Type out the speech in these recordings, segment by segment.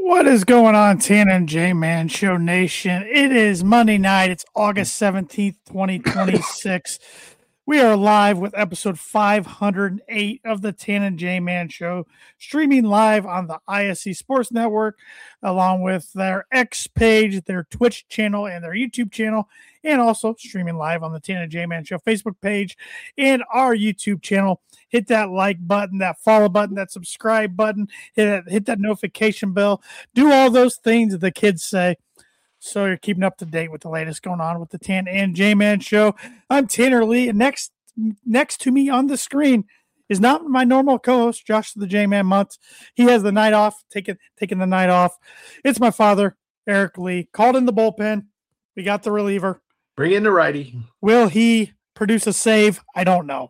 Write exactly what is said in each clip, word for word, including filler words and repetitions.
What is going on, Tana and J-Man Show Nation? It is Monday night. It's August seventeenth, twenty twenty-six. We are live with episode five hundred eight of the Tana and J-Man Show, streaming live on the I S C Sports Network, along with their X page, their Twitch channel, and their YouTube channel, and also streaming live on the Tana and J-Man Show Facebook page and our YouTube channel. Hit that like button, that follow button, that subscribe button, hit that, hit that notification bell. Do all those things that the kids say, so you're keeping up to date with the latest going on with the Tan and J-Man Show. I'm Tanner Lee, and next next to me on the screen is not my normal co-host, Josh the J-Man Muntz. He has the night off, taking taking the night off. It's my father, Eric Lee, called in the bullpen. We got the reliever. Bring in the righty. Will he produce a save? I don't know.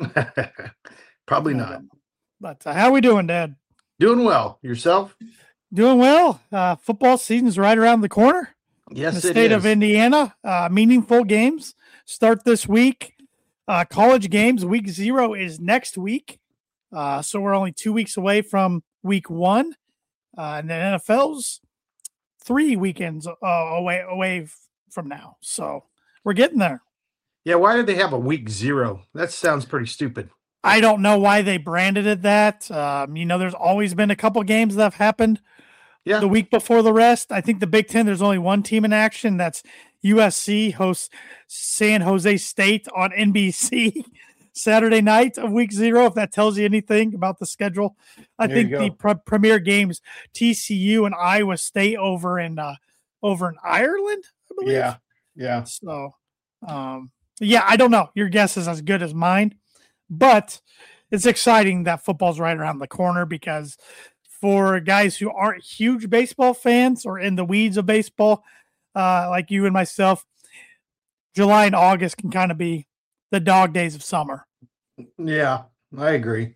Probably not. But uh, how are we doing, Dad? Doing well. Yourself? Doing well. Uh, football season's right around the corner. Yes, in the it state is. of Indiana. Uh, meaningful games start this week. Uh, college games, week zero is next week. Uh, so we're only two weeks away from week one. Uh, and the N F L's three weekends uh, away away from now. So we're getting there. Yeah, why did they have a week zero? That sounds pretty stupid. I don't know why they branded it that. Um, you know, there's always been a couple games that have happened yeah. the week before the rest. I think the Big Ten, there's only one team in action. That's U S C hosts San Jose State on N B C Saturday night of week zero, if that tells you anything about the schedule. I there think the pre- premier games, T C U and Iowa State over in uh, over in Ireland, I believe. Yeah, yeah. So, um, yeah, I don't know. Your guess is as good as mine. But it's exciting that football's right around the corner, because for guys who aren't huge baseball fans or in the weeds of baseball, uh, like you and myself, July and August can kind of be the dog days of summer. Yeah, I agree.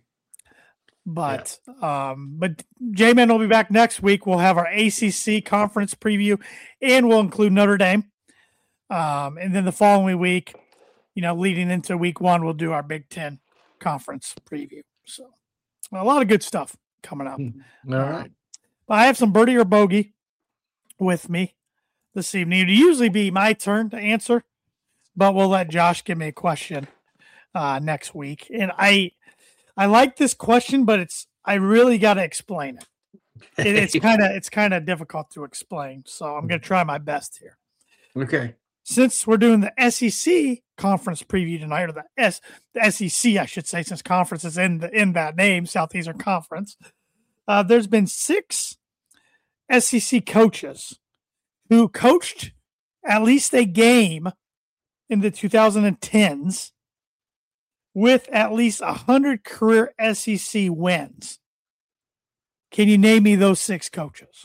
But yeah. um, but J-Man will be back next week. We'll have our A C C conference preview, and we'll include Notre Dame. Um, and then the following week, you know, leading into week one, we'll do our Big Ten conference preview. So a lot of good stuff coming up. All right. Uh, I have some birdie or bogey with me this evening. It'd usually be my turn to answer, but we'll let Josh give me a question uh, next week. And I, I like this question, but it's, I really got to explain it. it it's kind of, it's kind of difficult to explain. So I'm going to try my best here. Okay. Since we're doing the S E C conference preview tonight, or the S the S E C, I should say, since conference is in the in that name, Southeastern Conference, uh, there's been six S E C coaches who coached at least a game in the twenty tens with at least one hundred career S E C wins. Can you name me those six coaches?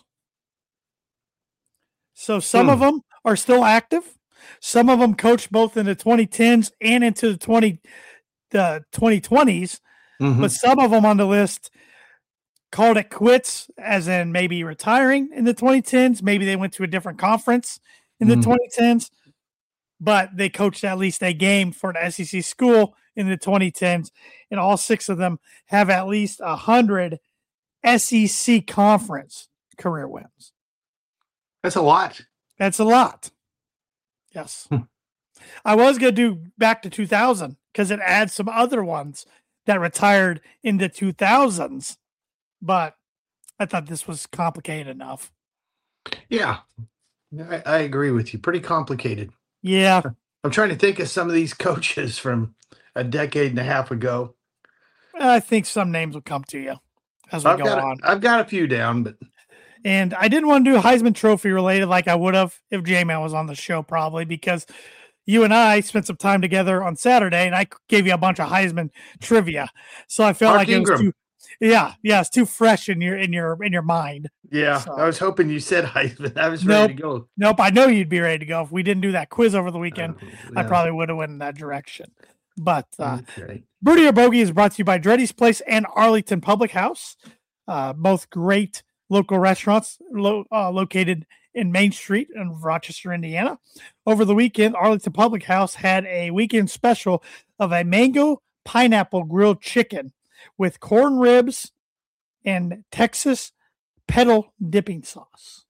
So some hmm. of them are still active. Some of them coached both in the twenty tens and into the twenty the twenty twenties, mm-hmm. but some of them on the list called it quits, as in maybe retiring in the twenty tens. Maybe they went to a different conference in the mm-hmm. twenty tens, but they coached at least a game for an S E C school in the twenty tens, and all six of them have at least one hundred S E C conference career wins. That's a lot. That's a lot. Yes. I was going to do back to two thousand because it adds some other ones that retired in the two thousands, but I thought this was complicated enough. Yeah, I, I agree with you. Pretty complicated. Yeah. I'm trying to think of some of these coaches from a decade and a half ago. I think some names will come to you as we I've go got on. A, I've got a few down, but... And I didn't want to do Heisman Trophy related like I would have if J-Man was on the show, probably, because you and I spent some time together on Saturday, and I gave you a bunch of Heisman trivia. So I felt Mark like Ingram. it was too, yeah, yeah, it's too fresh in your in your in your mind. Yeah, so, I was hoping you said Heisman. I was ready nope, to go. Nope, I know you'd be ready to go. If we didn't do that quiz over the weekend, uh, yeah. I probably would have went in that direction. But uh, okay. Birdie or Bogey is brought to you by Dreddy's Place and Arlington Public House, uh, both great local restaurants lo- uh, located in Main Street in Rochester, Indiana. Over the weekend, Arlington Public House had a weekend special of a mango pineapple grilled chicken with corn ribs and Texas Pedal dipping sauce.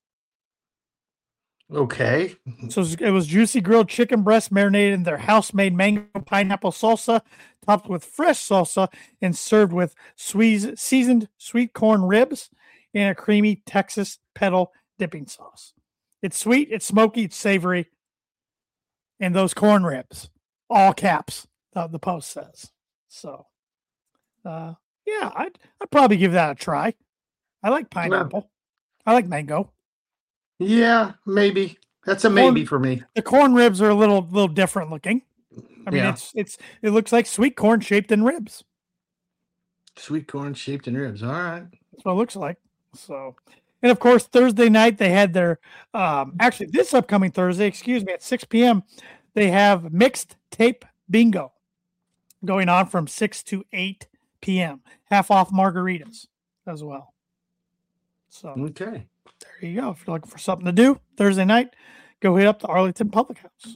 Okay. So it was juicy grilled chicken breast marinated in their house-made mango pineapple salsa, topped with fresh salsa, and served with sweet, seasoned sweet corn ribs and a creamy Texas pedal dipping sauce. It's sweet, it's smoky, it's savory, and those corn ribs, all caps, uh, the post says. So, uh, yeah, I'd, I'd probably give that a try. I like pineapple. Well, I like mango. Yeah, maybe. That's a maybe corn, for me. The corn ribs are a little little different looking. I mean, yeah. it's it's it looks like sweet corn shaped in ribs. Sweet corn shaped in ribs. All right. That's what it looks like. So, and of course, Thursday night they had their um actually this upcoming Thursday, excuse me, at six p.m. they have mixed tape bingo going on from six to eight p.m. Half off margaritas as well. So okay. There you go. If you're looking for something to do Thursday night, go hit up the Arlington Public House.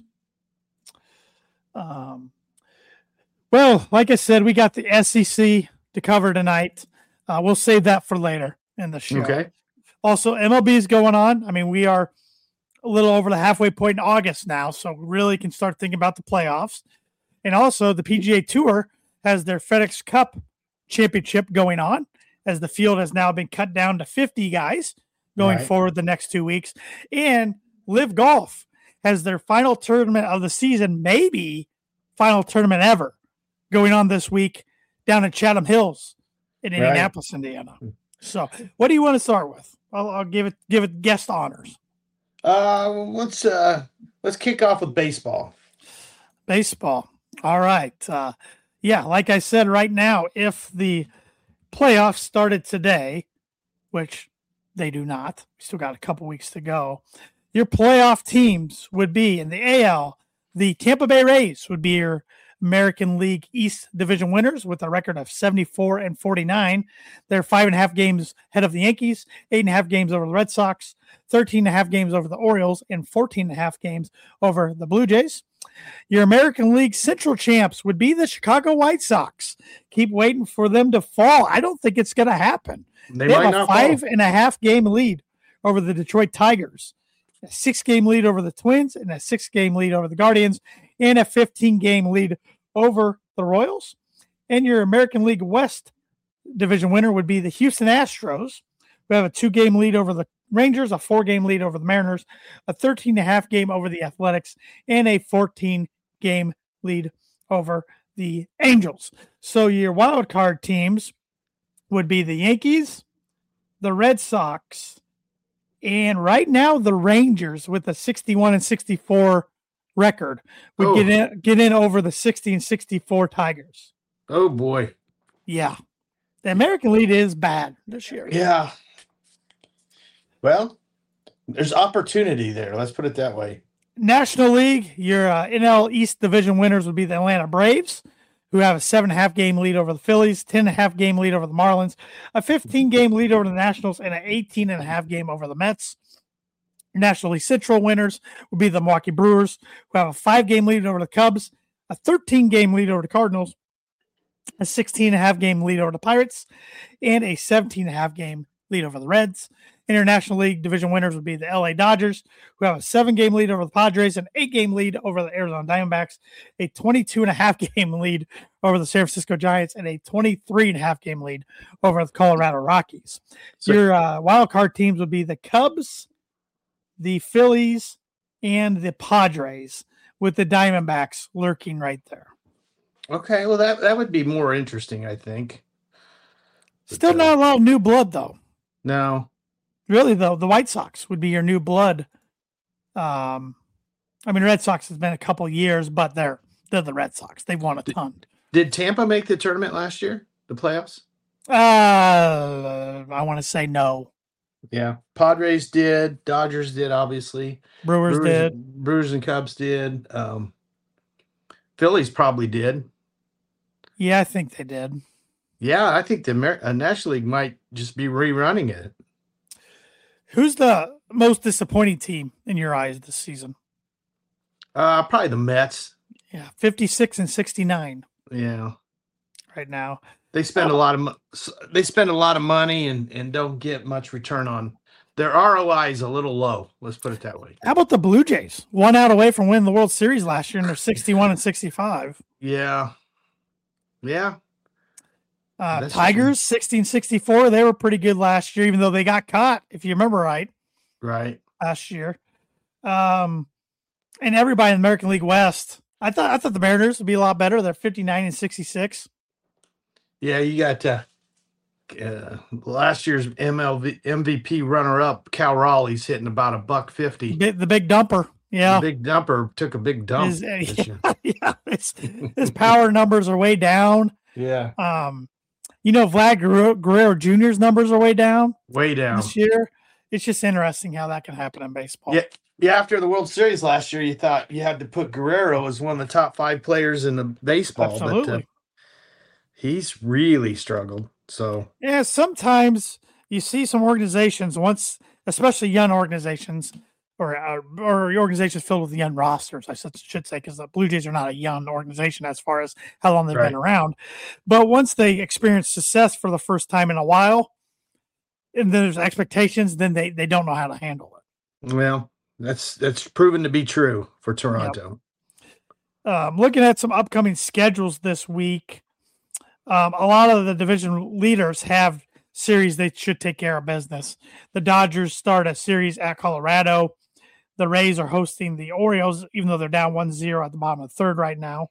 Um, well, like I said, we got the S E C to cover tonight. Uh, we'll save that for later in the show. Okay. Also, M L B is going on. I mean, we are a little over the halfway point in August now, so we really can start thinking about the playoffs. And also, the P G A Tour has their FedEx Cup Championship going on, as the field has now been cut down to fifty guys going right. forward the next two weeks. And Live Golf has their final tournament of the season, maybe final tournament ever, going on this week down in Chatham Hills in right. Indianapolis, Indiana. So what do you want to start with? I'll, I'll give it give it guest honors. Uh, let's uh, let's kick off with baseball. Baseball. All right. Uh, yeah, like I said, right now, if the playoffs started today, which they do not. We still got a couple weeks to go. Your playoff teams would be in the A L, the Tampa Bay Rays would be your American League East Division winners with a record of seventy-four and forty-nine. They're five and a half games ahead of the Yankees, eight and a half games over the Red Sox, thirteen and a half games over the Orioles, and fourteen and a half games over the Blue Jays. Your American League Central champs would be the Chicago White Sox. Keep waiting for them to fall. I don't think it's going to happen. They, they might have a not five fall. and a half game lead over the Detroit Tigers, a six game lead over the Twins, and a six game lead over the Guardians, and a fifteen game lead over the Royals. And your American League West division winner would be the Houston Astros, who have a two game lead over the Rangers, a four game lead over the Mariners, a thirteen and a half game over the Athletics, and a fourteen game lead over the Angels. So your wild card teams would be the Yankees, the Red Sox, and right now the Rangers with a sixty-one and sixty-four record would oh. get in get in over the sixty and sixty-four Tigers. Oh boy. Yeah. The American League is bad this year. Yeah. Well, there's opportunity there. Let's put it that way. National League, your uh, N L East division winners would be the Atlanta Braves, who have a seven and a half game lead over the Phillies, ten and a half game lead over the Marlins, a fifteen game lead over the Nationals, and an eighteen and a half game over the Mets. National League Central winners would be the Milwaukee Brewers, who have a five game lead over the Cubs, a thirteen game lead over the Cardinals, a sixteen and a half game lead over the Pirates, and a seventeen and a half game lead over the Reds. International League division winners would be the L A Dodgers, who have a seven game lead over the Padres, an eight game lead over the Arizona Diamondbacks, a twenty-two and a half game lead over the San Francisco Giants, and a twenty-three and a half game lead over the Colorado Rockies. So, your uh, wild card teams would be the Cubs, the Phillies, and the Padres, with the Diamondbacks lurking right there. Okay, well, that, that would be more interesting, I think. Still but, uh, not a lot of new blood, though. No. Really, though, the White Sox would be your new blood. Um, I mean, Red Sox has been a couple years, but they're they're the Red Sox. They've won a ton. Did, did Tampa make the tournament last year, the playoffs? Uh, I want to say no. Yeah, Padres did. Dodgers did, obviously. Brewers, Brewers did. Brewers and Cubs did. Um, Phillies probably did. Yeah, I think they did. Yeah, I think the Amer- uh, National League might just be rerunning it. Who's the most disappointing team in your eyes this season? Uh, probably the Mets. Yeah, fifty-six and sixty-nine. Yeah. Right now. They spend a lot of mo- s- they spend a lot of money and and don't get much return on their R O I is a little low. Let's put it that way. How about the Blue Jays? One out away from winning the World Series last year, and they're sixty-one and sixty-five. Yeah, yeah. Uh, That's Tigers sixteen sixty-four. They were pretty good last year, even though they got caught, if you remember right, Right. last year. Um, and everybody in the American League West. I thought I thought the Mariners would be a lot better. They're fifty-nine and sixty-six. Yeah, you got uh, uh, last year's M L B M V P runner-up Cal Raleigh's hitting about a buck fifty. Big, the big dumper, yeah. The big dumper took a big dump. His, this year. yeah, his, his power numbers are way down. Yeah, Um, you know, Vlad Guerrero, Guerrero Junior's numbers are way down way down. this year. It's just interesting how that can happen in baseball. Yeah, yeah. After the World Series last year, you thought you had to put Guerrero as one of the top five players in the baseball, Absolutely. but uh, he's really struggled. So Yeah, sometimes you see some organizations once, especially young organizations or uh, or organizations filled with young rosters, I should, should say, because the Blue Jays are not a young organization as far as how long they've Right. been around. But once they experience success for the first time in a while, and there's expectations, then they, they don't know how to handle it. well, that's that's proven to be true for Toronto. Um, looking at some upcoming schedules this week, um, a lot of the division leaders have series they should take care of business. The Dodgers start a series at Colorado. The Rays are hosting the Orioles, even though they're down one zero at the bottom of the third right now.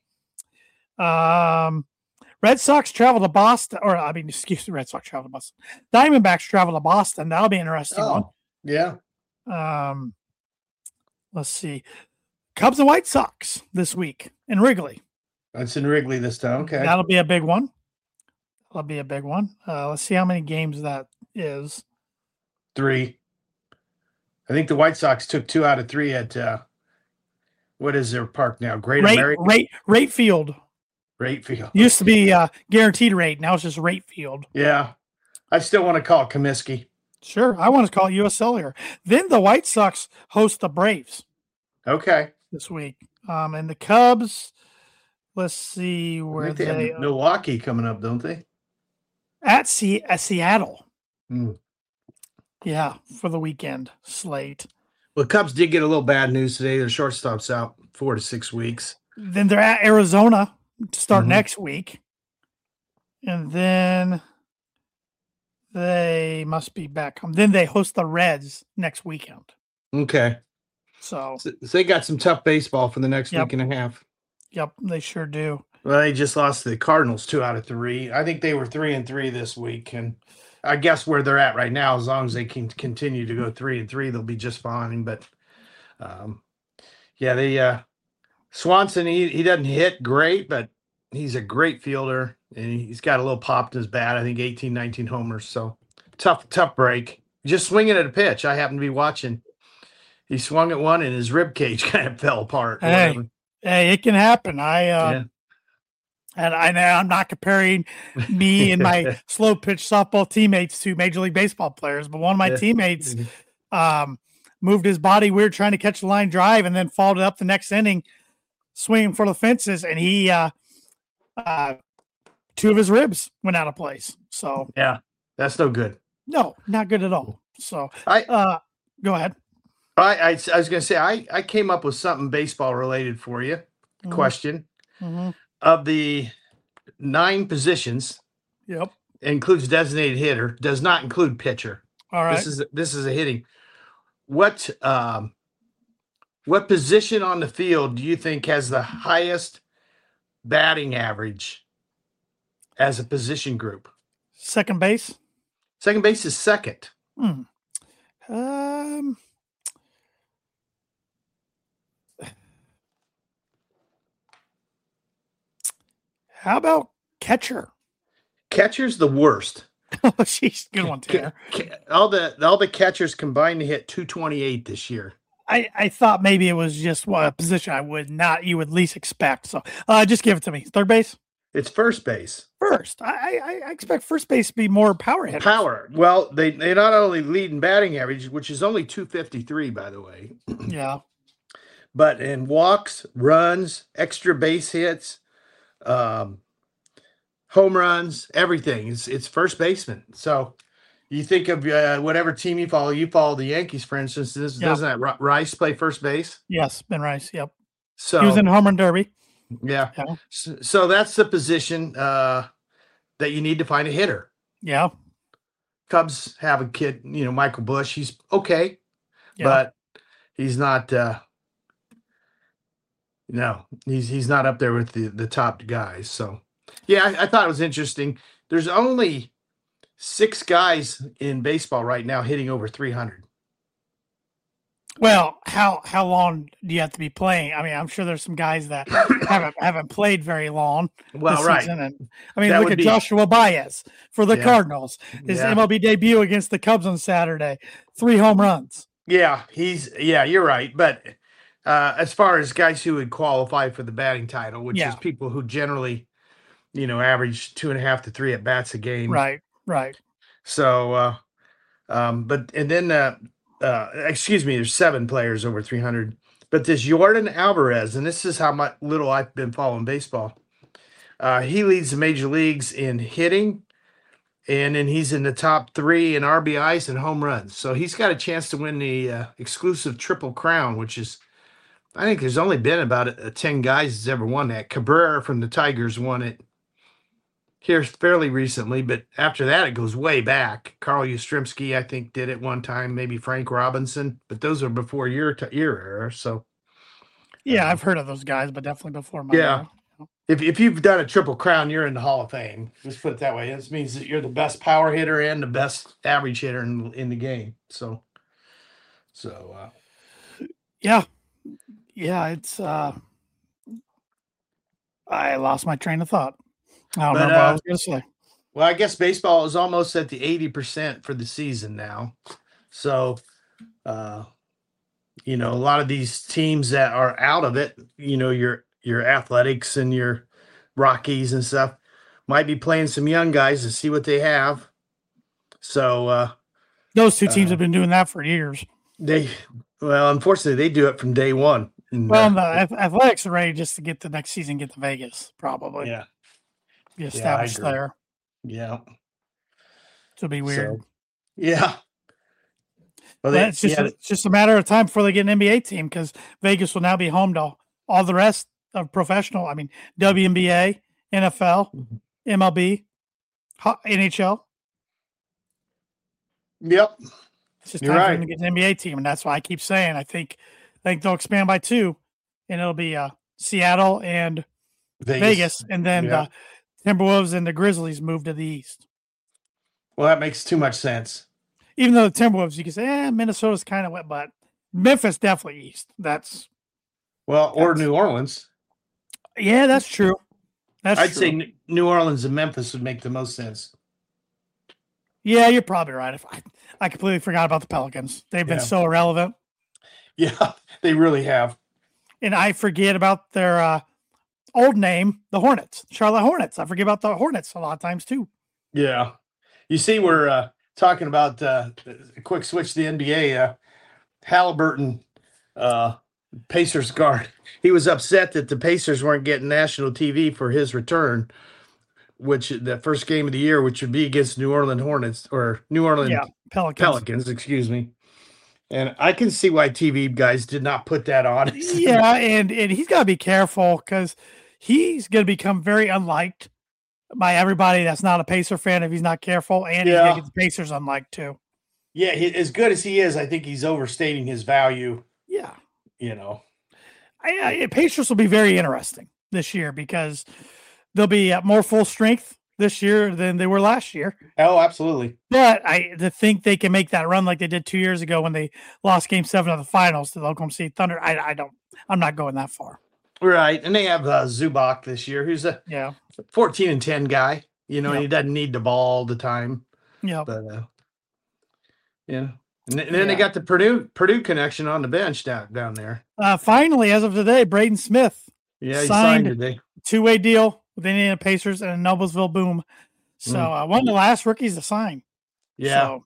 Um, Red Sox travel to Boston, or I mean, excuse me, Red Sox travel to Boston. Diamondbacks travel to Boston. That'll be an interesting Oh, yeah. one. Um, let's see. Cubs and White Sox this week in Wrigley. That's in Wrigley this time. Okay. That'll be a big one. That'll be a big one. Uh, let's see how many games that is. Three. I think the White Sox took two out of three at uh, what is their park now? Great Rate, American rate, rate field. Rate Field. Used to be uh, guaranteed rate. Now it's just rate field. Yeah. I still want to call it Comiskey. Sure. I want to call it U S Cellular. Then the White Sox host the Braves Okay. this week. Um, and the Cubs, let's see I where think they have they Milwaukee coming up, don't they? at, C- at Seattle. Hmm. Yeah, for the weekend slate. Well, Cubs did get a little bad news today. Their shortstop's out four to six weeks. Then they're at Arizona to start Mhm. next week. And then they must be back home. Then they host the Reds next weekend. Okay. So, So, so they got some tough baseball for the next Yep. week and a half. yep, they sure do. Well, they just lost to the Cardinals two out of three. I think they were three and three this week, and I guess where they're at right now, as long as they can continue to go three and three, they'll be just fine. But um, yeah, they uh, Swanson he he doesn't hit great, but he's a great fielder, and he's got a little pop in his bat. I think eighteen, nineteen homers. So tough, tough break. Just swinging at a pitch. I happened to be watching. He swung at one, and his rib cage kind of fell apart. or Hey. whatever. Hey, it can happen. I uh, Yeah. and I know I'm not comparing me and my slow pitch softball teammates to Major League Baseball players, but one of my Yeah. teammates um, moved his body weird trying to catch the line drive and then followed it up the next inning, swinging for the fences, and he uh, uh, two of his ribs went out of place. So Yeah, that's no good. no, not good at all. So I uh, go ahead. I, I, I was going to say, I, I came up with something baseball related for you. Mhm. Question Mhm. of the nine positions Yep. includes designated hitter, does not include pitcher. All right. This is this is a hitting. What um, what position on the field do you think has the highest batting average as a position group? Second base. Second base is second. Hmm. Um. How about catcher? Catcher's the worst. Oh, jeez, good one, Ca- Tanner. ca- All the all the catchers combined to hit two twenty-eight this year. I, I thought maybe it was just what a position I would not you would least expect. So uh, just give it to me. Third base It's first base. first. I I, I expect first base to be more power hitters. Power. Well, they they not only lead in batting average, which is only two fifty-three, by the way, Yeah. but in walks, runs, extra base hits, um, home runs, everything. It's it's first baseman. So you think of uh, whatever team you follow. You follow the Yankees, for instance. This, Yeah. Doesn't that Rice play first base? Yes, Ben Rice. Yep. So he was in home run derby. Yeah. yeah. So, so that's the position uh, that you need to find a hitter. Yeah. Cubs have a kid, you know, Michael Busch. He's okay, yeah. but he's not. Uh, no, he's he's not up there with the the top guys. So, yeah, I, I thought it was interesting. There's only six guys in baseball right now hitting over three hundred. Well, how how long do you have to be playing? I mean, I'm sure there's some guys that haven't haven't played very long. Well, right. And, I mean, that look at be, Joshua Baez for the yeah. Cardinals. His yeah. M L B debut against the Cubs on Saturday, three home runs. Yeah, he's yeah, you're right. But uh, as far as guys who would qualify for the batting title, which yeah. is people who generally, you know, average two and a half to three at bats a game. Right, right. So, uh, um, but and then. Uh, Uh, excuse me, there's seven players over three hundred. But this Jordan Alvarez, and this is how much little I've been following baseball. Uh, he leads the major leagues in hitting, and then he's in the top three in R B Is and home runs. So he's got a chance to win the uh, exclusive Triple Crown, which is, I think there's only been about a, a ten guys that's ever won that. Cabrera from the Tigers won it here fairly recently, but after that, it goes way back. Carl Yastrzemski, I think, did it one time, maybe Frank Robinson, but those are before your t- your era. So, yeah, uh, I've heard of those guys, but definitely before my yeah. era. If if you've done a Triple Crown, you're in the Hall of Fame. Let's put it that way. This means that you're the best power hitter and the best average hitter in in the game. So, so uh, yeah, yeah, it's. uh I lost my train of thought. I don't but, remember uh, what I was going to say. Well, I guess baseball is almost at the eighty percent for the season now. So, uh, you know, a lot of these teams that are out of it, you know, your your Athletics and your Rockies and stuff, might be playing some young guys to see what they have. So, uh, those two teams uh, have been doing that for years. They, well, unfortunately, they do it from day one. And, well, uh, the Athletics are ready just to get the next season, get to Vegas, probably. Yeah. Be established yeah, there. Yeah. It'll be weird. So, yeah. Well, they, it's just yeah. a, it's just a matter of time before they get an N B A team, because Vegas will now be home to all the rest of professional. I mean, W N B A, N F L, mm-hmm. M L B, N H L. Yep. It's just You're time right. for them to get an N B A team, and that's why I keep saying I think I think they'll expand by two, and it'll be uh, Seattle and Vegas, Vegas and then yeah. the Timberwolves and the Grizzlies move to the East. Well, that makes too much sense. Even though the Timberwolves, you can say, eh, Minnesota's kind of wet, but Memphis definitely East. That's well, or that's, New Orleans. Yeah, that's true. That's I'd true. say New Orleans and Memphis would make the most sense. Yeah, you're probably right. If I, I completely forgot about the Pelicans. They've been yeah. so irrelevant. Yeah, they really have. And I forget about their uh, old name, the Hornets, Charlotte Hornets. I forget about the Hornets a lot of times too. Yeah. You see, we're uh, talking about uh, a quick switch to the N B A. Uh, Halliburton, uh, Pacers guard, he was upset that the Pacers weren't getting national T V for his return, which the first game of the year, which would be against New Orleans Hornets or New Orleans yeah, Pelicans. Pelicans, excuse me. And I can see why T V guys did not put that on. yeah, and, and he's got to be careful because he's going to become very unliked by everybody that's not a Pacer fan if he's not careful, and yeah. he's going to get the Pacers unliked too. Yeah, he, as good as he is, I think he's overstating his value. Yeah. You know. I, I, Pacers will be very interesting this year because they'll be at more full strength this year than they were last year. Oh, absolutely. But I to think they can make that run like they did two years ago when they lost game seven of the finals to the Oklahoma City Thunder. I, I don't, I'm not going that far. Right. And they have uh, Zubac this year, who's a yeah fourteen and ten guy, you know, yep. and he doesn't need the ball all the time. Yeah. But, uh, yeah. And, th- and then yeah. they got the Purdue Purdue connection on the bench down, down there. Uh, finally, as of today, Braden Smith yeah, he signed, signed today. two-way deal with the Indiana Pacers and a Noblesville Boom. So mm. uh, one of the last rookies to sign. Yeah. So,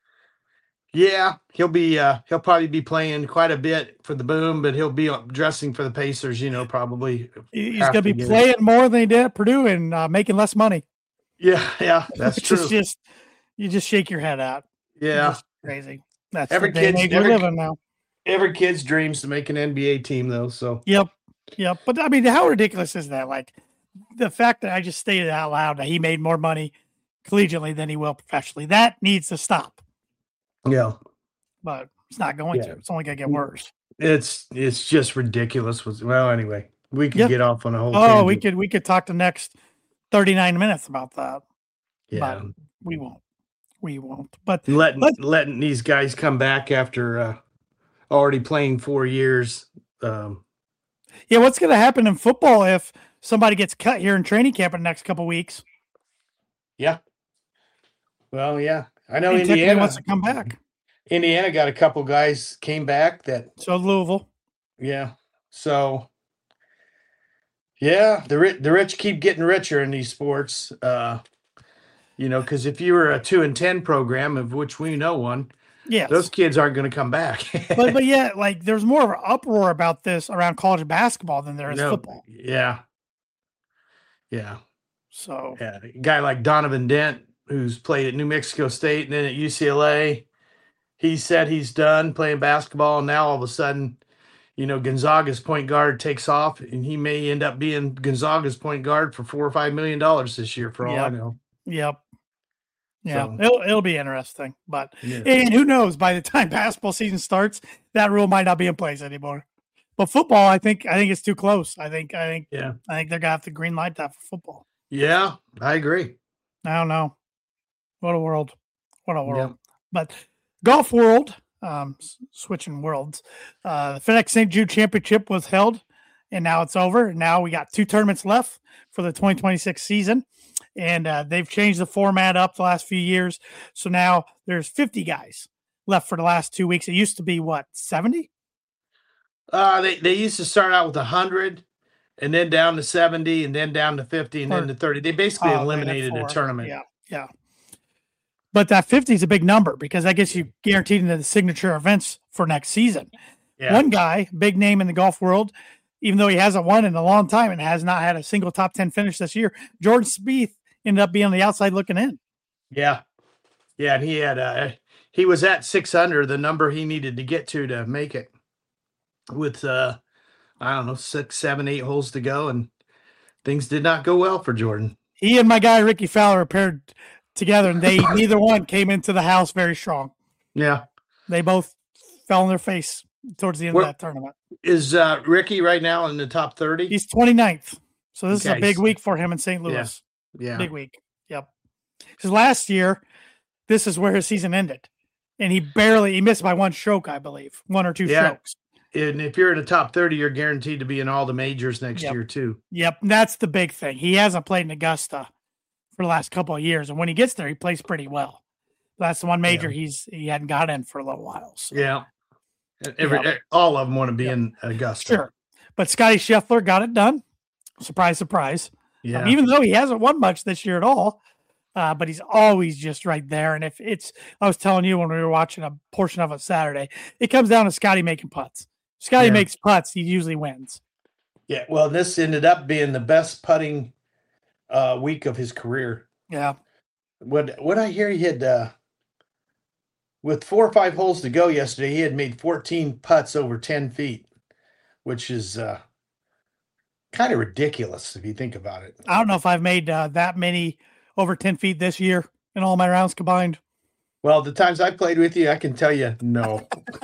yeah, he'll be uh, he'll probably be playing quite a bit for the Boom, but he'll be dressing for the Pacers, you know, probably. He's going to be playing it. more than he did at Purdue and uh, making less money. Yeah, yeah, that's Which true. is just you just shake your head at. Yeah, Just crazy. That's every the day and kid's age we're every living now. every kid's dreams to make an N B A team, though. So Yep. Yep. But I mean, how ridiculous is that? Like the fact that I just stated out loud that he made more money collegiately than he will professionally. That needs to stop. yeah, But it's not going yeah, to. It's only gonna get worse. it's it's just ridiculous. Well, anyway, we could Yeah. get off on a whole. Oh, tangent. we could we could talk the next thirty-nine minutes about that. Yeah, But we won't. We won't. But letting let's, letting these guys come back after uh, already playing four years. Um, yeah, what's gonna happen in football if somebody gets cut here in training camp in the next couple weeks? yeah. Well, yeah, I know And technically Indiana wants to come back. Indiana got a couple guys came back that. So Louisville. Yeah. So. Yeah, the rich the rich keep getting richer in these sports. Uh, you know, because if you were a two and ten program, of which we know one, Yes. those kids aren't going to come back. but but yeah, like there's more of an uproar about this around college basketball than there is no, football. yeah, yeah, So yeah. A guy like Donovan Dent, who's played at New Mexico State and then at U C L A, he said he's done playing basketball. And now all of a sudden, you know, Gonzaga's point guard takes off, and he may end up being Gonzaga's point guard for four or five million dollars this year, for all yep. I know. Yep. Yeah, So, it'll it'll be interesting. But yeah. and who knows, by the time basketball season starts, that rule might not be in place anymore. But football, I think I think it's too close. I think I think yeah, I think they're gonna have to green light that for football. yeah, I agree. I don't know. What a world. What a world. Yep. But golf world, um, s- switching worlds. Uh, the FedEx Saint Jude Championship was held, and now it's over. Now we got two tournaments left for the twenty twenty-six season, and uh, they've changed the format up the last few years. So now there's fifty guys left for the last two weeks. It used to be what, seventy? Uh, they, they used to start out with one hundred and then down to seventy and then down to fifty and Or- then to thirty. They basically Oh, they had eliminated four. a tournament. Yeah, yeah. But that fifty is a big number because that gets you guaranteed into the signature events for next season. Yeah. One guy, big name in the golf world, even though he hasn't won in a long time and has not had a single top ten finish this year, Jordan Spieth ended up being on the outside looking in. Yeah. Yeah. And he had, uh, he was at six under, the number he needed to get to to make it with, uh, I don't know, six, seven, eight holes to go. And things did not go well for Jordan. He and my guy, Ricky Fowler, paired together, and they neither one came into the house very strong. Yeah. They both fell on their face towards the end Where- of that tournament. Is uh, Ricky right now in the top thirty? He's twenty-ninth. So this is Okay. a big week for him in Saint Louis. Yeah. Big week. Yep. Because last year, this is where his season ended. And he barely, he missed by one stroke, I believe. One or two Yeah. strokes. And if you're in the top thirty, you're guaranteed to be in all the majors next Yep. year, too. Yep. That's the big thing. He hasn't played in Augusta for the last couple of years. And when he gets there, he plays pretty well. That's the one major Yeah. he's he hadn't got in for a little while. So. Yeah. Every, Yeah. All of them want to be Yeah. in Augusta. Sure. But Scotty Scheffler got it done. Surprise, surprise. Yeah. Um, even though he hasn't won much this year at all, uh, but he's always just right there. And if it's, I was telling you when we were watching a portion of it Saturday, it comes down to Scotty making putts. Scotty Yeah. makes putts, he usually wins. Yeah, well, this ended up being the best putting uh, week of his career. Yeah. What what I hear, he had uh, with four or five holes to go yesterday, he had made fourteen putts over ten feet, which is uh, kind of ridiculous if you think about it. I don't know if I've made uh, that many over ten feet this year in all my rounds combined. Well, the times I played with you, I can tell you, no.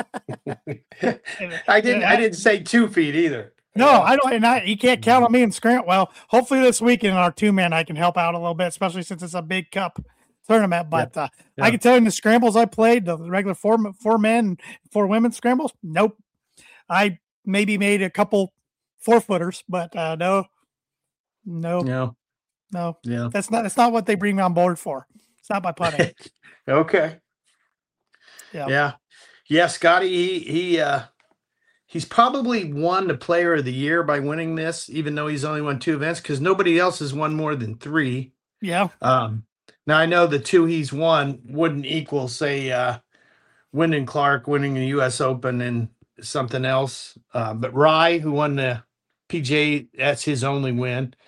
I didn't. I didn't say two feet either. No, I don't. And I, you can't count on me and Scrant. Well, hopefully this weekend in our two man, I can help out a little bit, especially since it's a big cup tournament. But uh, Yeah. I can tell you in the scrambles I played, the regular four four men, four women scrambles. Nope. I maybe made a couple four footers, but uh, no, no, No. no. Yeah. That's not. That's not what they bring me on board for. It's not my putting. Okay. Yeah. Yeah. Yeah. Scotty, he he uh he's probably won the player of the year by winning this, even though he's only won two events, because nobody else has won more than three. Yeah. Um now I know the two he's won wouldn't equal, say, uh Wyndham Clark winning the U S Open and something else. Uh, but Rye, who won the P G A, that's his only win.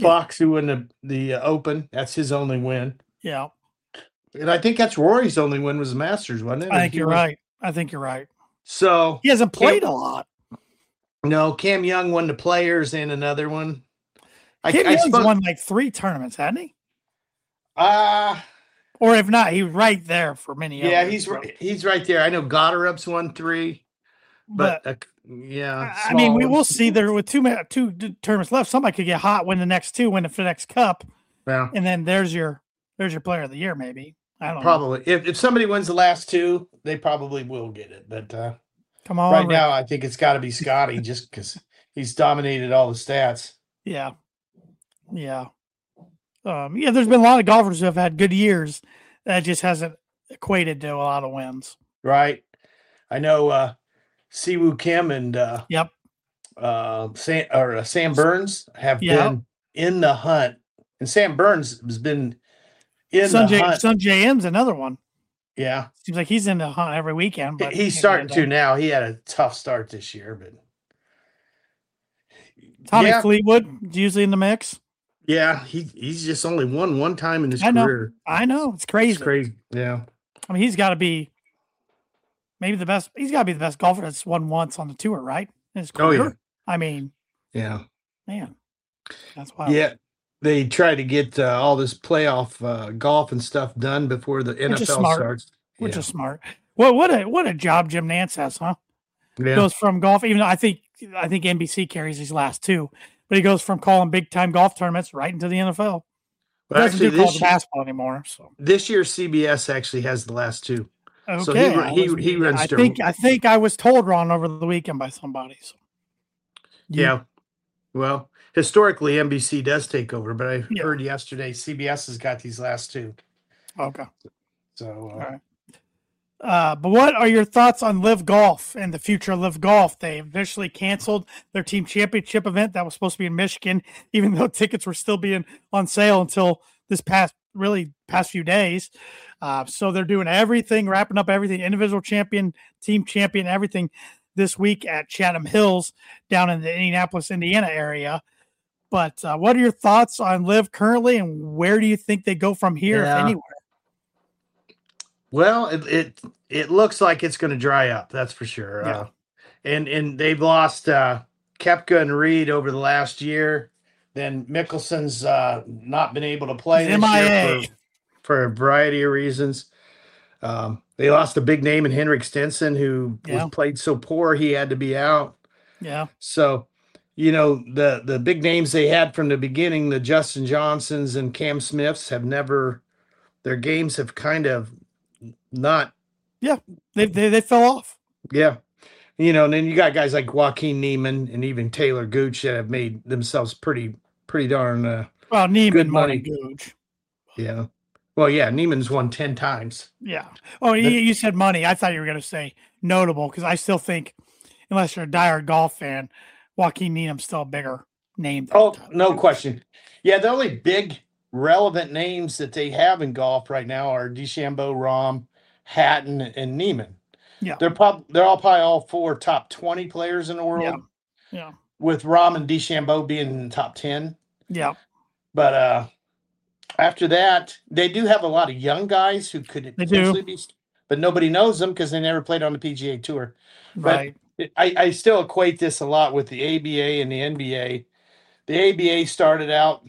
Yeah. Fox, who won the, the uh, Open. That's his only win. Yeah. And I think that's Rory's only win was the Masters, wasn't it? I Or think he you're won- right. I think you're right. So He hasn't played Cam, a lot. no, Cam Young won the Players and another one. I, Kim I Young's suppose, won like three tournaments, hasn't he? uh, Or if not, he was right there for many yeah, others, he's so. right. He's right there. I know Gotterup's won three, but, But, uh, yeah, I mean, we small will ones. see there with two ma- two d- tournaments left. Somebody could get hot, win the next two, win the next cup, Yeah, and then there's your there's your player of the year, maybe. I don't know. probably. If if somebody wins the last two, they probably will get it. But uh, Come on, right Rick. now, I think it's got to be Scotty, just because he's dominated all the stats. Yeah. Yeah. Um, yeah, there's been a lot of golfers who have had good years that just hasn't equated to a lot of wins. Right. I know uh Siwoo Kim and uh Yep. uh Sam or uh, Sam Burns have Yeah. been in the hunt. And Sam Burns has been in the Sanjay, hunt. Sanjay M's another one. Yeah. Seems like he's in the hunt every weekend. But He's can't starting get to done. now. He had a tough start this year, but Tommy yeah, Fleetwood usually in the mix. yeah, he he's just only won one time in his I know. career. I know it's crazy. It's crazy. Yeah. I mean, he's got to be maybe the best. He's got to be the best golfer that's won once on the tour, right? In his Oh, career. yeah. I mean, Yeah. man, that's wild. Yeah. They try to get uh, all this playoff uh, golf and stuff done before the N Which F is L smart. starts. Which Yeah. is smart. Well, what a what a job Jim Nance has, huh? Yeah. Goes from golf, even though I think I think N B C carries these last two, but he goes from calling big time golf tournaments right into the N F L. But Doesn't actually, do this, college basketball anymore. So this year C B S actually has the last two. okay, So he I he was- he runs I to- think I think I was told wrong over the weekend by somebody. So Yeah. Well, historically N B C does take over, but I Yeah. heard yesterday C B S has got these last two. okay. So uh, All right. Uh, but what are your thoughts on Live Golf and the future of Live Golf? They officially canceled their team championship event that was supposed to be in Michigan, even though tickets were still being on sale until this past, really past few days. Uh, so they're doing everything, wrapping up everything, individual champion, team champion, everything this week at Chatham Hills down in the Indianapolis, Indiana area. But uh, what are your thoughts on Live currently, and where do you think they go from here, Yeah. if anywhere? well, it it, it looks like it's going to dry up. That's for sure. Yeah. Uh, and and they've lost uh, Koepka and Reed over the last year. Then Mickelson's uh, not been able to play He's this M I year A. for, for a variety of reasons. Um, they lost a big name in Henrik Stenson, who Yeah. was played so poor he had to be out. Yeah. So, you know, the the big names they had from the beginning, the Justin Johnsons and Cam Smiths, have never, their games have kind of not, They, they, they fell off. yeah. You know, and then you got guys like Joaquin Neiman and even Taylor Gooch that have made themselves pretty, pretty darn, uh, Well, Neiman Good more money. than Gooch. yeah. Well, yeah, Neiman's won ten times. Yeah. Oh, you, you said money. I thought you were going to say notable because I still think, unless you're a diehard golf fan, Joaquin Needham's still a bigger name. than Oh, Tyler no Gooch. question. Yeah, the only big relevant names that they have in golf right now are DeChambeau, Rahm, Hatton, and Neiman. Yeah. They're prob- they're all probably all four top twenty players in the world. Yeah. Yeah. With Rahm and DeChambeau being in the top ten. Yeah. But uh, after that, they do have a lot of young guys who could They potentially be, but nobody knows them because they never played on the P G A Tour. But Right. I, I still equate this a lot with the A B A and the N B A. The A B A started out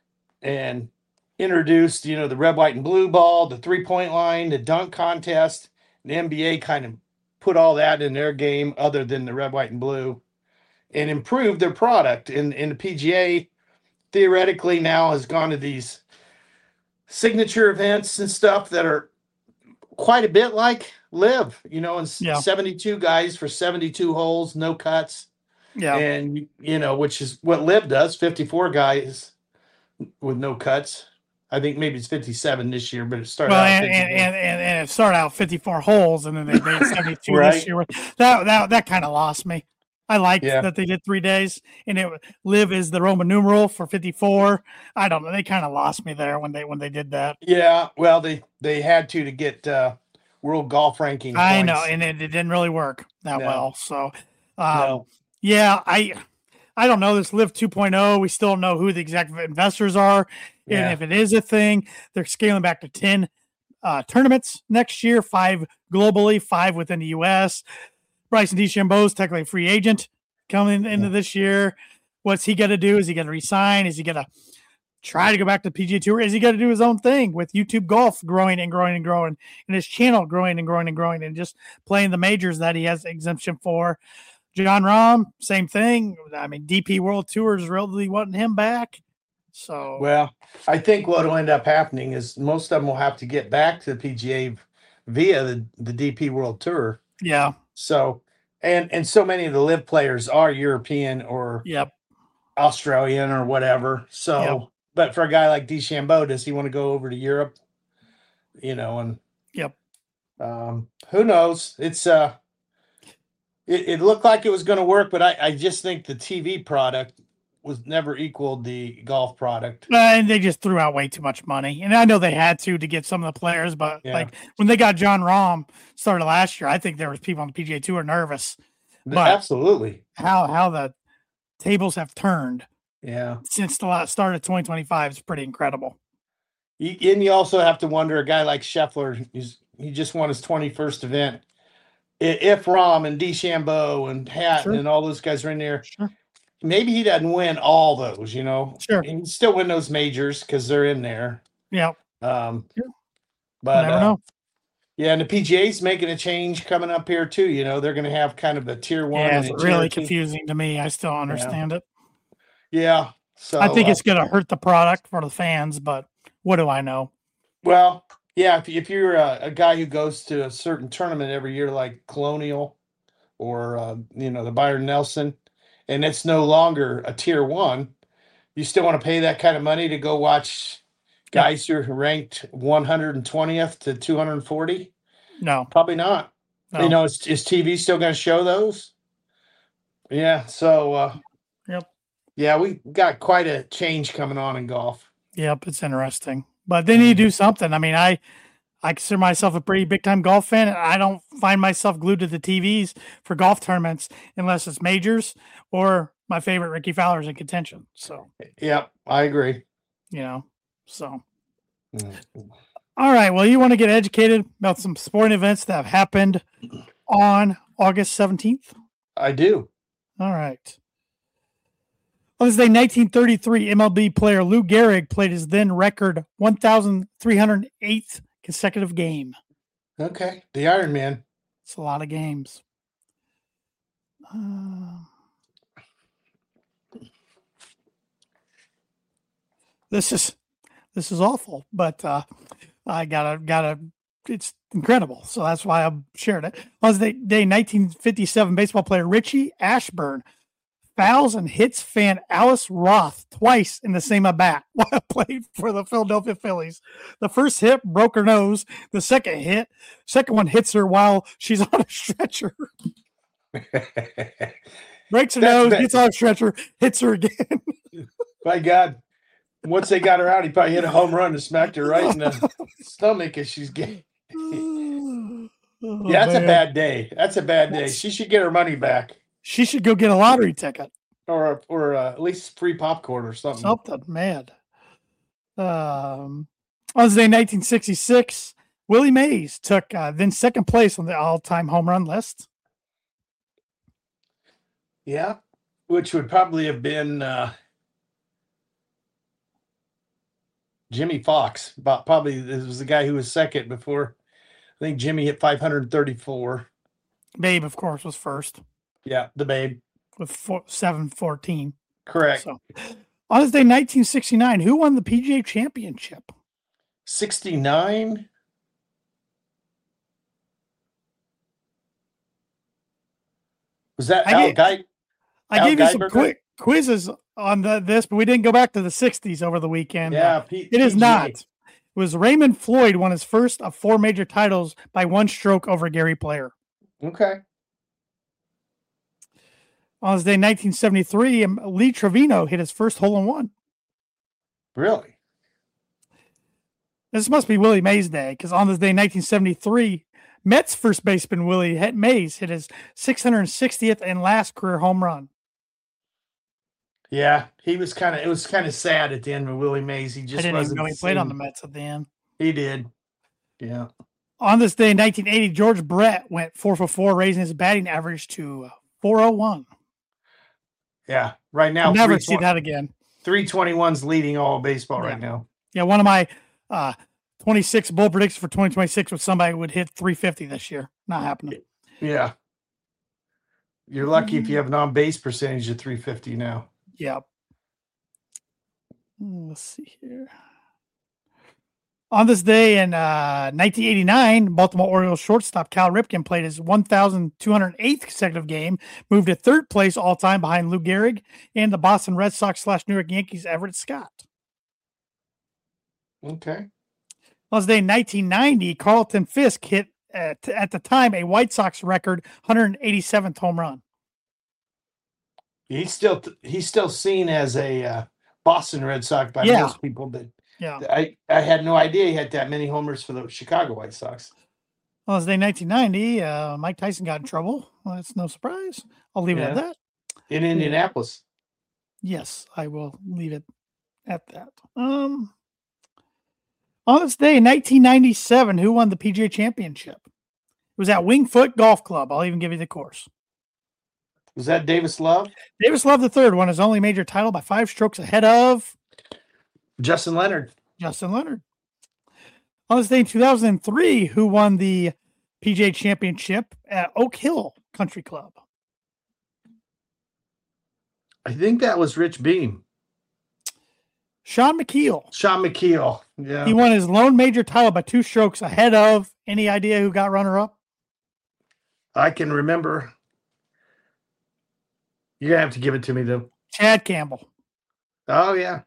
and introduced, you know, the red, white, and blue ball, the three-point line, the dunk contest. The N B A kind of put all that in their game other than the red, white, and blue and improved their product. And, and the P G A theoretically now has gone to these signature events and stuff that are quite a bit like Live, you know, and s- Yeah. seventy-two guys for seventy-two holes, no cuts. Yeah. And, you know, which is what Live does, fifty-four guys with no cuts. I think maybe it's fifty-seven this year, but it started Well, out and, fifty-four. and, and, and, and it started out fifty-four holes, and then they made seventy-two Right. this year. That that that kind of lost me. I liked Yeah. that they did three days, and it Live is the Roman numeral for fifty-four. I don't know. They kind of lost me there when they when they did that. Yeah, well, they they had to to get uh, world golf ranking. I points. know, and it, it didn't really work that No. well. So, um, No. yeah, I I don't know, this Live two point oh, we still don't know who the exact investors are. Yeah. And if it is a thing, they're scaling back to ten uh, tournaments next year, five globally, five within the U S. Bryson DeChambeau is technically a free agent coming into Yeah. this year. What's he going to do? Is he going to resign? Is he going to try to go back to the P G A Tour? Is he going to do his own thing with YouTube Golf growing and growing and growing, and his channel growing and growing and growing, and just playing the majors that he has exemption for? Jon Rahm, same thing. I mean, D P World Tour is really wanting him back. So, well, I think what will end up happening is most of them will have to get back to the P G A via the, the D P World Tour. yeah. So, and and so many of the live players are European or Yep. Australian or whatever. So, Yep. but for a guy like DeChambeau, does he want to go over to Europe? You know, and Yep. um, who knows? It's uh, it, it looked like it was going to work, but I, I just think the T V product was never equaled the golf product. Uh, and they just threw out way too much money. And I know they had to to get some of the players, but Yeah. like when they got Jon Rahm started last year, I think there was people on the P G A Tour nervous. But Absolutely. how how the tables have turned Yeah. since the last start of twenty twenty-five is pretty incredible. You, and you also have to wonder, a guy like Scheffler, he's, he just won his twenty-first event. I- If Rahm and DeChambeau and Hatton Sure. and all those guys are in there, Sure. maybe he doesn't win all those, you know. Sure. He can still win those majors because they're in there. Yeah. Um, Yeah. but Never uh, know. yeah, and the P G A's making a change coming up here too. You know, they're going to have kind of a tier one. Yeah, and it's a really tier two. confusing to me. I still don't understand it. Yeah. So I think uh, it's going to hurt the product for the fans, but what do I know? well, yeah. If, if you're a, a guy who goes to a certain tournament every year, like Colonial or uh, you know the Byron Nelson, and it's no longer a tier one, you still want to pay that kind of money to go watch guys who are ranked one hundred twentieth to two hundred forty? No. Probably not. No. You know, is, is T V still going to show those? Yeah. So, uh, Yep. yeah, we got quite a change coming on in golf. Yep, it's interesting. But they need to do something. I mean, I I consider myself a pretty big time golf fan, and I don't find myself glued to the T Vs for golf tournaments unless it's majors or my favorite Ricky Fowler's in contention. So, Yeah, I agree. you know, so Mm. all right. Well, you want to get educated about some sporting events that have happened on August seventeenth? I do. All right. On this day, nineteen thirty-three, M L B player Lou Gehrig played his then record one thousand three hundred eighth consecutive game. Okay. The Iron Man. It's a lot of games. Uh, this is this is awful, but uh, I gotta gotta. It's incredible, so that's why I shared it. On this day, nineteen fifty-seven, baseball player Richie Ashburn fouls and hits fan Alice Roth twice in the same at bat while played for the Philadelphia Phillies. The first hit broke her nose. The second hit, second one hits her while she's on a stretcher. Breaks her That's nose, bad. gets on a stretcher, hits her again. My God. Once they got her out, he probably hit a home run and smacked her right in the stomach as she's getting. Oh, Yeah, that's man. a bad day. That's a bad day. That's- She should get her money back, She should go get a lottery ticket. or or uh, at least free popcorn or something. Something mad. Um, on this day, nineteen sixty-six, Willie Mays took uh, then second place on the all-time home run list. Yeah, which would probably have been uh, Jimmy Fox. But probably this was the guy who was second before. I think Jimmy hit five hundred thirty-four. Babe, of course, was first Yeah, the Babe. with four, seven fourteen. Correct. So, on this day, nineteen sixty-nine, who won the P G A Championship? sixty-nine. Was that I Al get- Guy? I Al gave you some Geiberger? quick quizzes on the, this, but we didn't go back to the sixties over the weekend. Yeah, P- It is P G A. not. It was Raymond Floyd won his first of four major titles by one stroke over Gary Player. Okay. On this day, nineteen seventy-three, um, Lee Trevino hit his first hole in one. Really? This must be Willie Mays Day, because on this day, nineteen seventy-three, Mets first baseman Willie Mays hit his six hundred sixtieth and last career home run. Yeah, he was kind of. It was kind of sad at the end with Willie Mays. He I just didn't even wasn't know the he played on the same. Mets at the end. He did. Yeah. On this day in nineteen eighty, George Brett went four for four, raising his batting average to four oh one. Yeah. Right now, I'll never see that again. three twenty-one's leading all of baseball Yeah. right now. Yeah, one of my uh, twenty-six bold predictions for twenty twenty-six was somebody would hit three fifty this year. Not happening. Yeah. You're lucky if you have an on-base percentage of three fifty now. Yep. Let's see here. On this day in uh, nineteen eighty-nine, Baltimore Orioles shortstop Cal Ripken played his one thousand two hundred eighth consecutive game, moved to third place all-time behind Lou Gehrig and the Boston Red Sox slash New York Yankees Everett Scott. Okay. On this day in nineteen ninety, Carlton Fisk hit, at, at the time, a White Sox record one hundred eighty-seventh home run. He's still he's still seen as a uh, Boston Red Sox by Yeah. most people, but Yeah. I, I had no idea he had that many homers for the Chicago White Sox. On this day in nineteen ninety, uh, Mike Tyson got in trouble. Well, that's no surprise. I'll leave it at Yeah. that. In Indianapolis. Yes, I will leave it at that. Um, on this day in nineteen ninety-seven, who won the P G A Championship? It was at Wingfoot Golf Club. I'll even give you the course. Was that Davis Love? Davis Love the third won his only major title by five strokes ahead of Justin Leonard. Justin Leonard. On this day in two thousand three, who won the P G A Championship at Oak Hill Country Club? I think that was Rich Beam. Sean McKeel. Sean McKeel. Yeah. He won his lone major title by two strokes ahead of, any idea who got runner-up? I can remember. You're going to have to give it to me, though. Chad Campbell. Oh, yeah.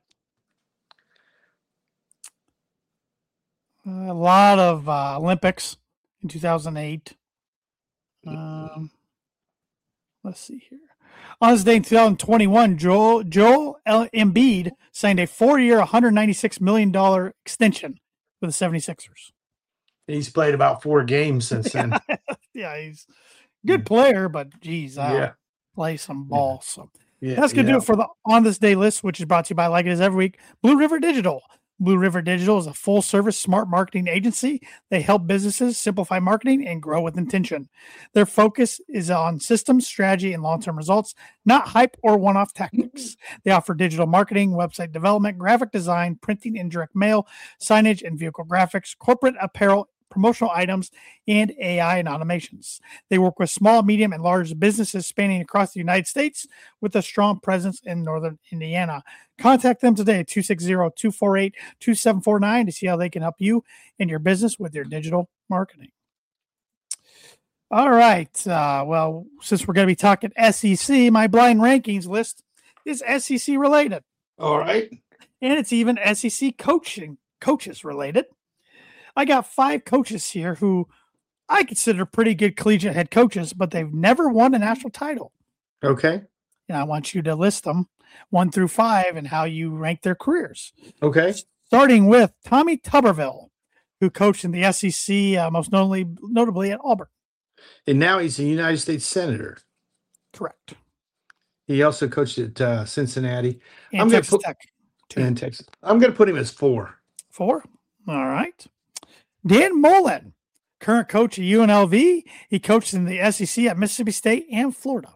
A lot of uh, Olympics in two thousand eight. Um, let's see here. On this day in two thousand twenty-one, Joel, Joel Embiid signed a four-year, one hundred ninety-six million dollars extension with the seventy-sixers. He's played about four games since then. Yeah, he's a good player, but geez, I'll Yeah. play some ball. So Yeah, that's going to yeah. do it for the On This Day list, which is brought to you by, like it is every week, Blue River Digital. Blue River Digital is a full-service smart marketing agency. They help businesses simplify marketing and grow with intention. Their focus is on systems, strategy, and long-term results, not hype or one-off tactics. They offer digital marketing, website development, graphic design, printing and direct mail, signage and vehicle graphics, corporate apparel, promotional items, and A I and automations. They work with small, medium, and large businesses spanning across the United States with a strong presence in Northern Indiana. Contact them today at two six zero, two four eight, two seven four nine to see how they can help you and your business with your digital marketing. All right. Uh, well, since we're going to be talking S E C, my blind rankings list is S E C related. All right. And it's even S E C coaching coaches related. I got five coaches here who I consider pretty good collegiate head coaches, but they've never won a national title. Okay. And I want you to list them one through five and how you rank their careers. Okay. Starting with Tommy Tuberville, who coached in the S E C, uh, most notably, notably at Auburn. And now he's a United States Senator. Correct. He also coached at uh, Cincinnati. And I'm Texas gonna put, Tech. Two. And Texas. I'm going to put him as four. Four. All right. Dan Mullen, current coach at U N L V. He coached in the S E C at Mississippi State and Florida.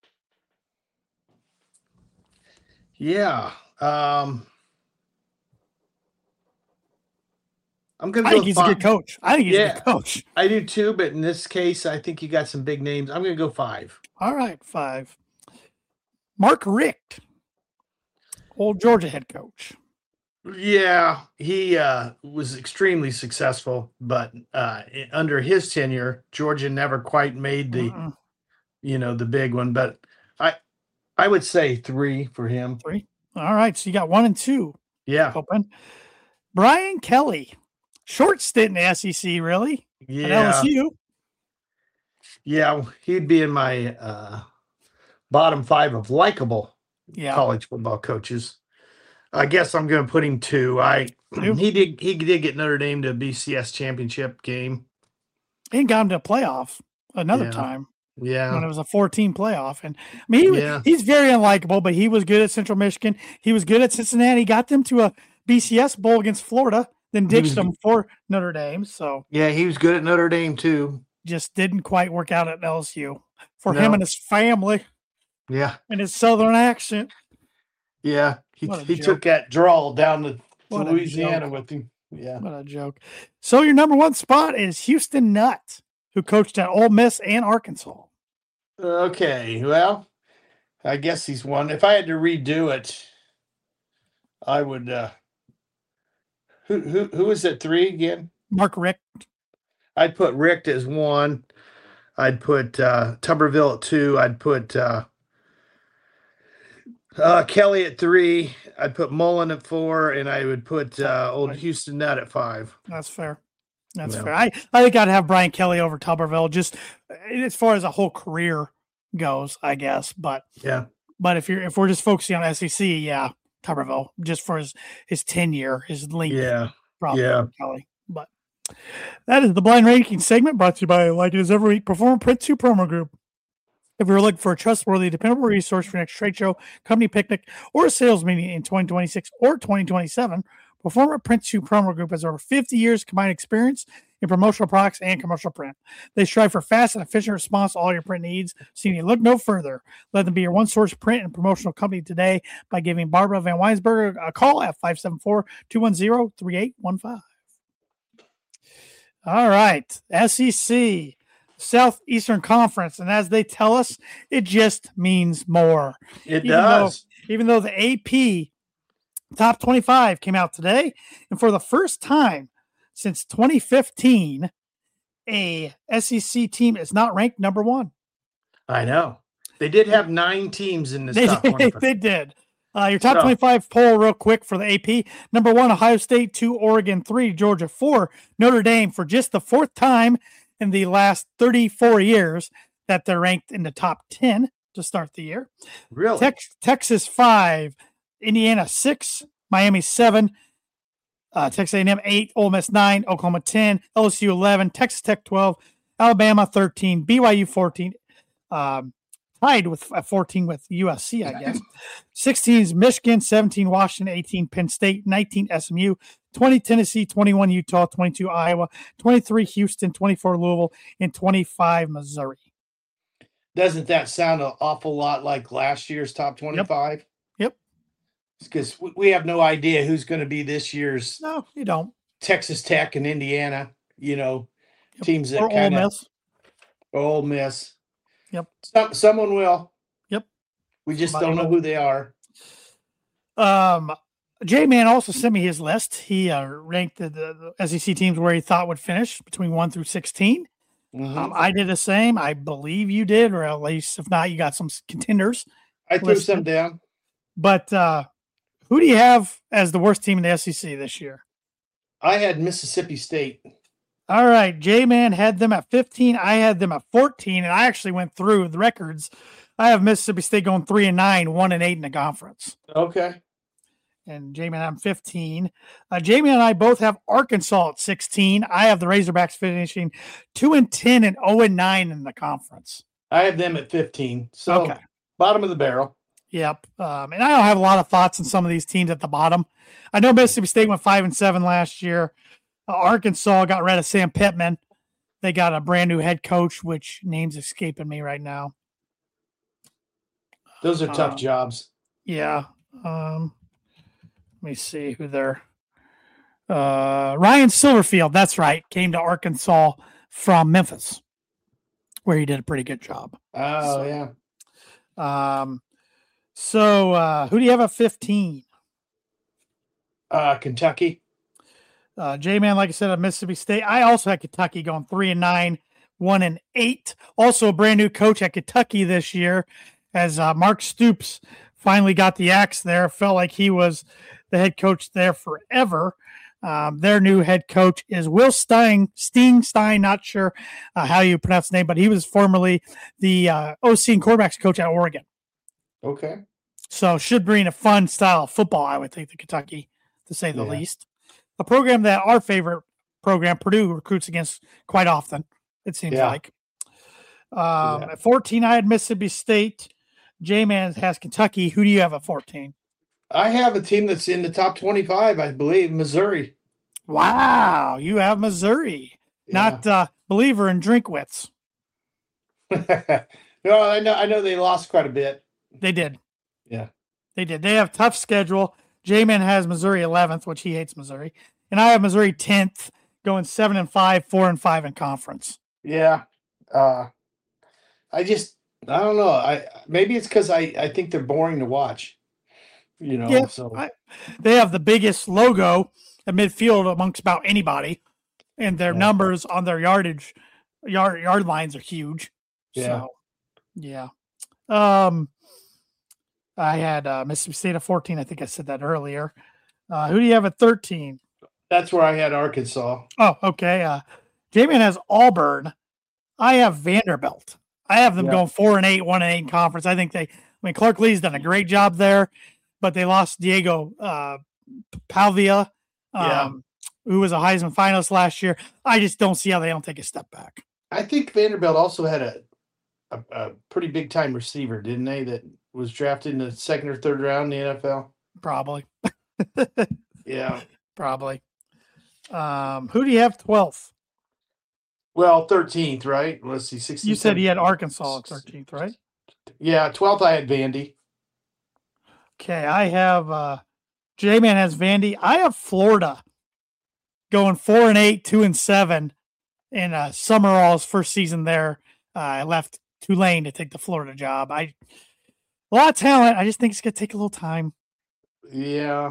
Yeah. Um, I'm going to I go think he's five. a good coach. I think he's Yeah. a good coach. I do too, but in this case, I think you got some big names. I'm going to go five. All right, five. Mark Richt, old Georgia head coach. Yeah, he uh, was extremely successful, but uh, under his tenure, Georgia never quite made the, Uh-uh. you know, the big one. But I, I would say three for him. Three. All right, so you got one and two Yeah, open. Brian Kelly, short stint in the S E C, really, at yeah, L S U. yeah. He'd be in my uh, bottom five of likable Yeah, college football coaches. I guess I'm going to put him two. I Two? he did he did get Notre Dame to a B C S championship game. and got him to a playoff another Yeah. time. Yeah. When it was a four-team playoff. And I mean, he, Yeah. he's very unlikable, but he was good at Central Michigan. He was good at Cincinnati. Got them to a B C S bowl against Florida, then ditched was, them for Notre Dame. So yeah, he was good at Notre Dame too. Just didn't quite work out at L S U for No. him and his family. Yeah. And his Southern accent. Yeah. He, he took that drawl down to, to Louisiana with him. Yeah. What a joke. So your number one spot is Houston Nutt, who coached at Ole Miss and Arkansas. Okay. Well, I guess he's one. If I had to redo it, I would uh who who who is at three again? Mark Richt. I'd put Richt as one. I'd put uh Tuberville at two. I'd put uh Uh, Kelly at three. I'd put Mullen at four, and I would put uh, old Houston Nutt at five. That's fair. That's Yeah. fair. I, I think I'd have Brian Kelly over Tuberville, just as far as a whole career goes, I guess. But Yeah. but if you're if we're just focusing on S E C, yeah, Tuberville, just for his his tenure, his length. Yeah. Probably Yeah. Kelly. But that is the blind ranking segment brought to you by, like it is every week, Performer Print two Promo Group. If you're looking for a trustworthy, dependable resource for your next trade show, company picnic, or sales meeting in twenty twenty-six or twenty twenty-seven, Performer Print two Promo Group has over fifty years combined experience in promotional products and commercial print. They strive for fast and efficient response to all your print needs, so you need to look no further. Let them be your one-source print and promotional company today by giving Barbara Van Weinsberger a call at five seven four, two one zero, three eight one five. All right, S E C. Southeastern Conference, and as they tell us, it just means more. It even does. Though, even though the A P Top twenty-five came out today, and for the first time since twenty fifteen, a S E C team is not ranked number one. I know. They did have nine teams in this They, top did, twenty-five. they did. Uh, your top So- twenty-five poll real quick for the A P. Number one, Ohio State. Two, Oregon. Three, Georgia. Four, Notre Dame, for just the fourth time in the last thirty-four years that they're ranked in the top ten to start the year. Really? Tex- Texas five, Indiana six, Miami seven, uh, Texas A and M eight, Ole Miss nine, Oklahoma ten, L S U eleven, Texas Tech twelve, Alabama thirteen, B Y U fourteen, um, tied with uh, fourteen with U S C, I guess. sixteen is Michigan, seventeen Washington, eighteen Penn State, nineteen S M U, twenty Tennessee, twenty-one Utah, twenty-two Iowa, twenty-three Houston, twenty-four Louisville, and twenty-five Missouri. Doesn't that sound an awful lot like last year's top twenty-five? Yep. Because we have no idea who's going to be this year's No, you don't. Texas Tech and Indiana, you know, Yep. teams that Or Ole kind of Miss. Ole Miss. Yep. Some, someone will. Yep. We just Somebody don't know will. who they are. Um, J-Man also sent me his list. He uh, ranked the, the, the S E C teams where he thought would finish between one through sixteen. Mhm. Um, I did the same. I believe you did, or at least if not, you got some contenders. I threw listed. some down. But uh, who do you have as the worst team in the S E C this year? I had Mississippi State. All right, J-Man had them at fifteen. I had them at fourteen, and I actually went through the records. I have Mississippi State going three and nine, one and eight in the conference. Okay. And J-Man, I'm fifteen. Uh, J-Man and I both have Arkansas at sixteen. I have the Razorbacks finishing two and ten and zero and nine in the conference. I have them at fifteen. So Okay. bottom of the barrel. Yep. Um, and I don't have a lot of thoughts on some of these teams at the bottom. I know Mississippi State went five and seven last year. Uh, Arkansas got rid of Sam Pittman. They got a brand new head coach, which name's escaping me right now. Those are tough Uh, jobs. Yeah. Um, let me see who they're. Uh, Ryan Silverfield, that's right, came to Arkansas from Memphis, where he did a pretty good job. Oh, so- yeah. Um, so uh, who do you have at fifteen? Uh, Kentucky. Uh, J-Man, like I said, at Mississippi State. I also had Kentucky going three and nine, one and eight. Also a brand new coach at Kentucky this year, as uh, Mark Stoops finally got the axe there. Felt like he was the head coach there forever. Um, their new head coach is Will Stein, Steen Stein, not sure uh, how you pronounce his name, but he was formerly the uh, O C and quarterbacks coach at Oregon. Okay. So should bring a fun style of football, I would think, to Kentucky, to say the Yeah. least. A program that our favorite program, Purdue, recruits against quite often, it seems Yeah. like. Um, Yeah. At fourteen, I had Mississippi State. J-Man has Kentucky. Who do you have at fourteen? I have a team that's in the top twenty-five, I believe, Missouri. Wow, you have Missouri. Yeah. Not uh, believer in Drinkwitz. No, I know. I know they lost quite a bit. They did. Yeah, they did. They have tough schedule. J-Man has Missouri eleventh, which he hates Missouri, and I have Missouri tenth, going seven and five, four and five in conference. Yeah. Uh, I just, I don't know. I maybe it's because I, I think they're boring to watch. You know. Yeah, so I, they have the biggest logo at midfield amongst about anybody, and their Yeah. numbers on their yardage, yard yard lines are huge. Yeah. So, yeah. Um, I had uh, Mississippi State at fourteen. I think I said that earlier. Uh, who do you have at thirteen? that's where I had Arkansas. Oh, okay. Uh, J-Man has Auburn. I have Vanderbilt. I have them Yeah. going four and eight, one and eight in conference. I think they, I mean, Clark Lee's done a great job there, but they lost Diego uh, Pavia, um, Yeah. who was a Heisman finalist last year. I just don't see how they don't take a step back. I think Vanderbilt also had a, a, a pretty big time receiver, didn't they? That was drafted in the second or third round in the N F L. Probably, Yeah. probably. Um, who do you have twelfth? Well, thirteenth, right? Let's see, sixteen. You said he had Arkansas at thirteenth, right? Yeah, twelfth. I had Vandy. Okay, I have uh, J-Man has Vandy. I have Florida going four and eight, two and seven in uh, Summerall's first season there. Uh, I left Tulane to take the Florida job. I a lot of talent. I just think it's gonna take a little time. Yeah.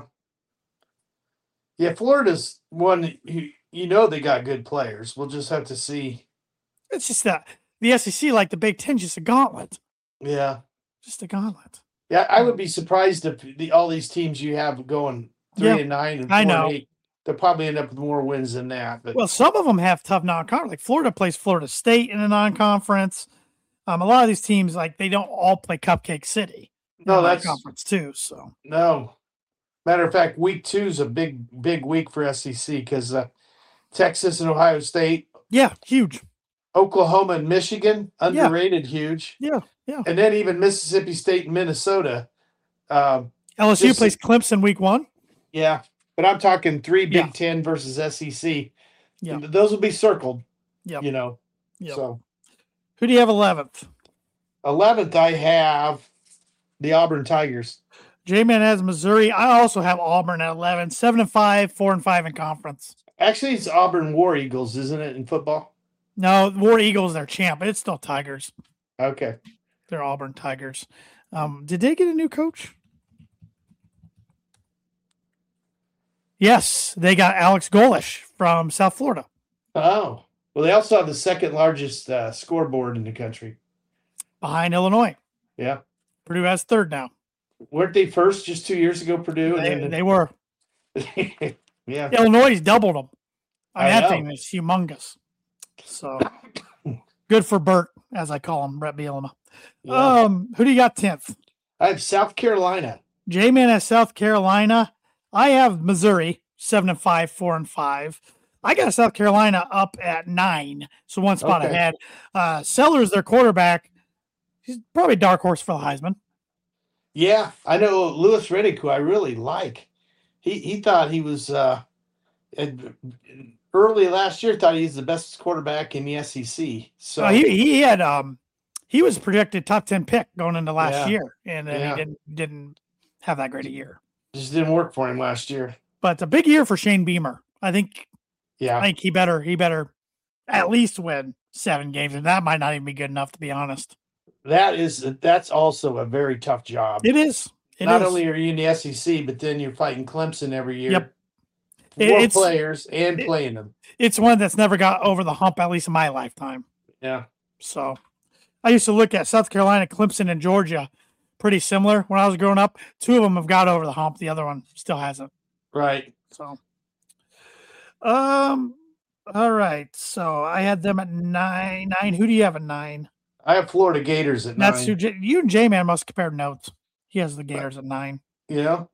Yeah, Florida's one. You, you know they got good players. We'll just have to see. It's just that the S E C, like the Big Ten, just a gauntlet. Yeah. Just a gauntlet. Yeah, I would be surprised if the, all these teams you have going three Yeah, and nine and I four know. and eight, they'll probably end up with more wins than that. But Well, some of them have tough non-conference. Like Florida plays Florida State in a non-conference. Um, a lot of these teams, like they don't all play Cupcake City. in No, the that's- conference too. So no. Matter of fact, week two is a big, big week for S E C because uh, Texas and Ohio State, yeah, huge. Oklahoma and Michigan, underrated, huge. Yeah, yeah. And then even Mississippi State and Minnesota. Um, L S U Just- plays Clemson week one. yeah, but I'm talking three Big Yeah. Ten versus S E C. Yeah. And those will be circled. Yep. You know. Yep. So Who do you have eleventh? eleventh, I have the Auburn Tigers. J-Man has Missouri. I also have Auburn at eleven, seven and five, four and five in conference. Actually, it's Auburn War Eagles, isn't it, in football? No, War Eagles, they're champ, but it's still Tigers. Okay. They're Auburn Tigers. Um, did they get a new coach? Yes, they got Alex Golish from South Florida. Oh, well, they also have the second largest uh, scoreboard in the country. Behind Illinois. Yeah. Purdue has third now. Weren't they first just two years ago, Purdue? They, And they were. then, yeah. Illinois doubled them. I mean, I that know. thing is humongous. So good for Bert, as I call him, Brett Bielema. yeah. Um, who do you got tenth? I have South Carolina. J-Man has South Carolina. I have Missouri, seven and five, four and five. I got South Carolina up at nine, so one spot Okay. ahead. Uh, Sellers, their quarterback, he's probably a dark horse for the Heisman. Yeah, I know Lewis Riddick, who I really like. He he thought he was uh, ed- early last year. Thought he's the best quarterback in the S E C. So Uh, he he had um he was projected top ten pick going into last Yeah. year, and then Yeah. he didn't didn't have that great a year. just didn't work for him last year. But a big year for Shane Beamer. I think I Yeah, think he better he better at least win seven games, and that might not even be good enough to be honest. that is that's also a very tough job. It is. It Not is. only are you in the S E C, but then you're fighting Clemson every year. Yep. It- Four it's- players and it- playing them. It's one that's never got over the hump, at least in my lifetime. Yeah. So I used to look at South Carolina, Clemson, and Georgia pretty similar when I was growing up. Two of them have got over the hump. The other one still hasn't. Right. So, um, all right. So I had them at nine. Nine. Who do you have at nine? I have Florida Gators at That's nine. who J- you and J Man must compare notes. He has the Gators at nine. Yeah.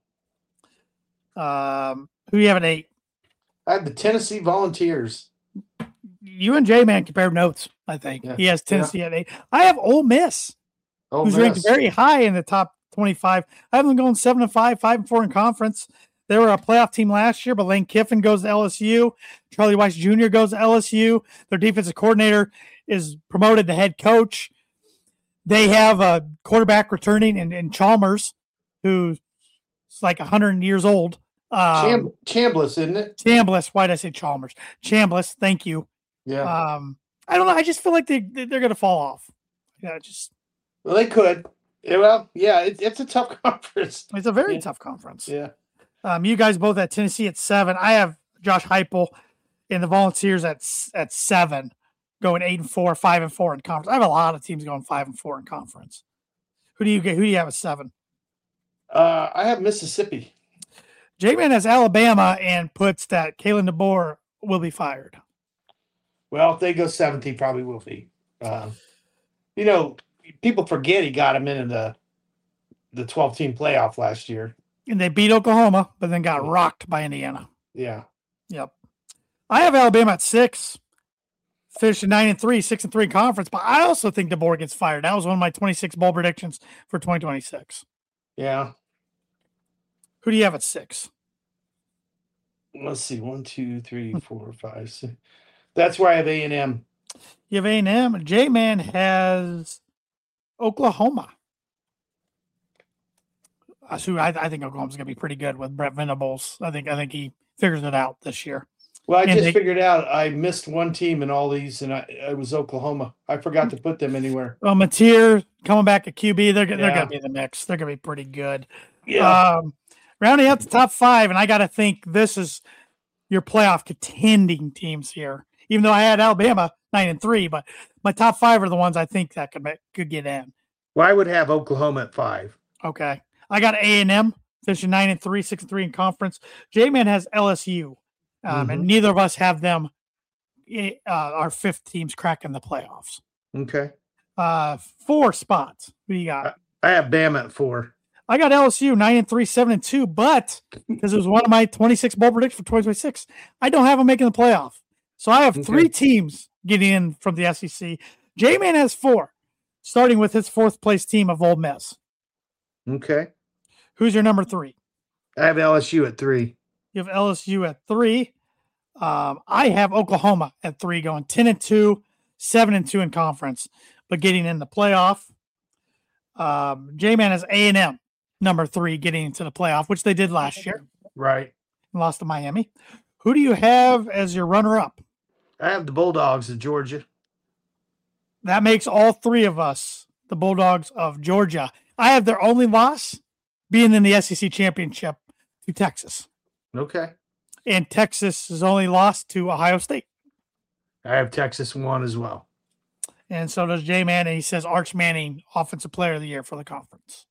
Um, who do you have at eight? I have the Tennessee Volunteers. You and J Man compared notes. I think. Yeah. He has Tennessee Yeah. at eight. I have Ole Miss, Ole who's Miss. ranked very high in the top twenty-five. I have them going seven and five, five and four in conference. They were a playoff team last year, but Lane Kiffin goes to L S U. Charlie Weiss Junior goes to L S U. Their defensive coordinator is promoted to head coach. They have a quarterback returning in, in Chalmers, who's like one hundred years old. Um, Cham- Chambliss, isn't it? Chambliss. Why did I say Chalmers? Chambliss. Thank you. Yeah. Um, I don't know. I just feel like they, they're going to fall off. Yeah, just. Well, they could. Yeah, well, yeah, it, it's a tough conference. It's a very yeah. tough conference. Yeah. Um, you guys both at Tennessee at seven. I have Josh Heupel and the Volunteers at at seven, going eight and four, five and four in conference. I have a lot of teams going five and four in conference. Who do you get? Who do you have at seven? Uh, I have Mississippi. J-Man has Alabama and puts that Kalen DeBoer will be fired. Well, if they go seventh, he probably will be. Um, you know, people forget he got him into the the twelve-team playoff last year. And they beat Oklahoma, but then got rocked by Indiana. Yeah. Yep. I have Alabama at six. Finished at nine and three, six and three in conference, but I also think DeBoer gets fired. That was one of my twenty-six bowl predictions for twenty twenty-six. Yeah. Who do you have at six? Let's see. One, two, three, four, five, six. That's where I have A and M. You have A and M. J-Man has Oklahoma. I, I think Oklahoma's going to be pretty good with Brett Venables. I think I think he figures it out this year. Well, I and just they, figured out I missed one team in all these, and I, it was Oklahoma. I forgot to put them anywhere. Well, Mateer coming back at Q B, they're, they're Yeah. going to be in the mix. They're going to be pretty good. Yeah. Um, rounding out the top five, and I got to think this is your playoff contending teams here. Even though I had Alabama nine and three, but my top five are the ones I think that could could get in. Well, I would have Oklahoma at five. Okay, I got A and M finishing nine and three, six and three in conference. J-Man has L S U, um, Mm-hmm. and neither of us have them. Uh, our fifth teams cracking the playoffs. Okay. Uh, four spots. Who you got? I have Bama at four. I got L S U nine and three, seven and two, but because it was one of my twenty-six bowl predictions for twenty twenty-six, I don't have them making the playoff. So I have Okay. three teams getting in from the S E C. J-Man has four, starting with his fourth place team of Ole Miss. Okay. Who's your number three? I have L S U at three. You have L S U at three. Um, I have Oklahoma at three, going ten and two, seven and two in conference, but getting in the playoff. Um, J-Man has A and M number three, getting into the playoff, which they did last year. Right. And lost to Miami. Who do you have as your runner-up? I have the Bulldogs of Georgia. That makes all three of us the Bulldogs of Georgia. I have their only loss being in the S E C championship to Texas. Okay. And Texas has only lost to Ohio State. I have Texas one as well. And so does J-Man, and he says Arch Manning, Offensive Player of the Year for the conference.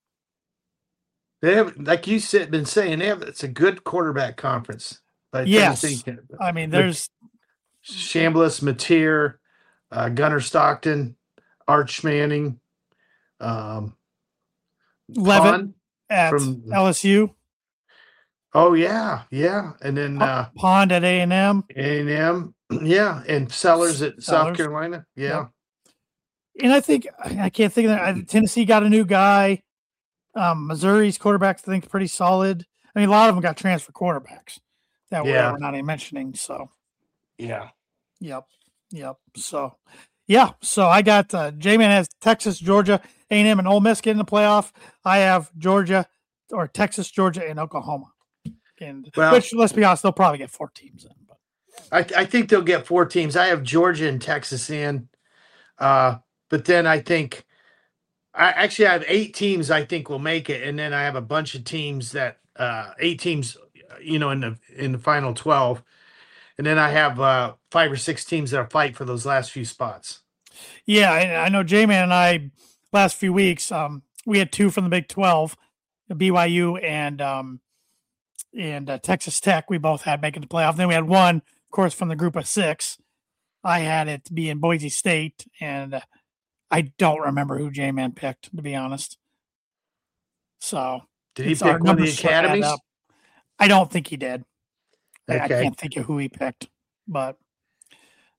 They have, like you said, been saying, they have, it's a good quarterback conference. But Yes. Tennessee, I mean, there's Chambliss, Mateer, uh, Gunnar Stockton, Arch Manning, um, Levitt Pond at from- L S U, Oh yeah, yeah, and then uh, Pond at A and M. A and M, yeah, and Sellers at South Sellers. Carolina, yeah. Yep. And I think, I can't think of that. Tennessee got a new guy. Um, Missouri's quarterbacks, I think, pretty solid. I mean, a lot of them got transfer quarterbacks that Yeah. we're not even mentioning. So, yeah, yep, yep. So, yeah. So I got uh, J-Man has Texas, Georgia, A and M, and Ole Miss getting the playoff. I have Georgia or Texas, Georgia, and Oklahoma. And Well- which, let's be honest, they'll probably get four teams in. But I, I think they'll get four teams. I have Georgia and Texas in, uh, but then I think I actually have eight teams I think will make it, and then I have a bunch of teams that uh, eight teams, you know, in the in the final twelve, and then I have uh, five or six teams that are fight for those last few spots. yeah, I, I know J-Man and I last few weeks, um, we had two from the Big twelve, B Y U and um, and uh, Texas Tech. We both had making the playoff. Then we had one, of course, from the group of six. I had it be in Boise State, and uh, I don't remember who J-Man picked, to be honest. So Did he it's- our pick one of the numbers sort of add academies? up. I don't think he did. I- I Okay. can't think of who he picked, but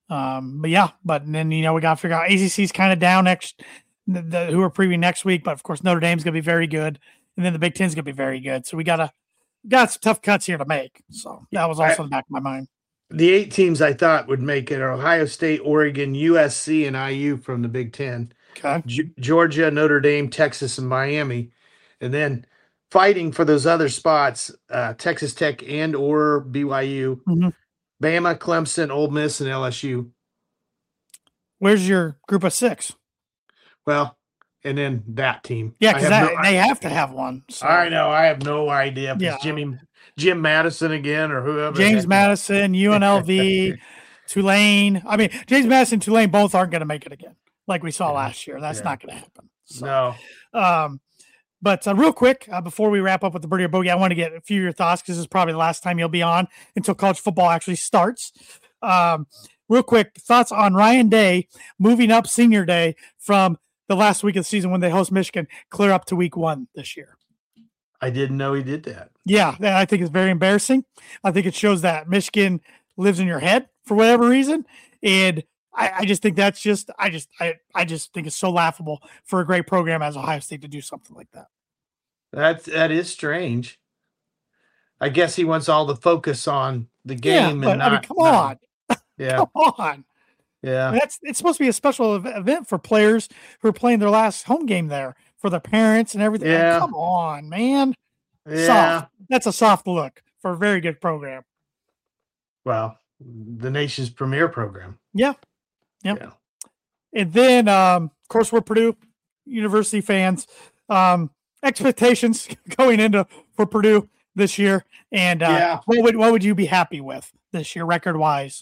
Um, but yeah, but then, you know, we got to figure out A C C's kind of down next, the, the, who are previewing next week. But of course, Notre Dame's going to be very good. And then the Big Ten's going to be very good. So we got to, got some tough cuts here to make. So that was also I, in the back of my mind. The eight teams I thought would make it are Ohio State, Oregon, U S C, and I U from the Big Ten. Okay. G- Georgia, Notre Dame, Texas, and Miami. And then fighting for those other spots, uh, Texas Tech and or B Y U, mm-hmm. Bama, Clemson, Ole Miss, and L S U. Where's your group of six? Well, and then that team. Yeah, because no, they have to have one. So. I know. I have no idea if yeah. it's Jimmy, Jim Madison again or whoever. James Madison, U N L V, Tulane. I mean, James Madison and Tulane both aren't going to make it again, like we saw last year. That's yeah. not going to happen. So, no. Um, but uh, real quick, uh, before we wrap up with the Birdie or Bogey, I want to get a few of your thoughts because this is probably the last time you'll be on until college football actually starts. Um, real quick, thoughts on Ryan Day moving up senior day from the last week of the season when they host Michigan clear up to week one this year. I didn't know he did that. Yeah, I think it's very embarrassing. I think it shows that Michigan lives in your head for whatever reason. And I, I just think that's just, I just, I, I just think it's so laughable for a great program as Ohio State to do something like that. That's, that is strange. I guess he wants all the focus on the game. Yeah, but, and not, I mean, come on. Not, yeah. come on. Yeah. I mean, that's, it's supposed to be a special event for players who are playing their last home game there for their parents and everything. Yeah. Like, come on, man. Yeah. Soft. That's a soft look for a very good program. Well, the nation's premier program. Yeah. Yep. Yeah. And then, um, of course, we're Purdue University fans. Um, expectations going into for Purdue this year. And uh, yeah. what would what would you be happy with this year, record wise?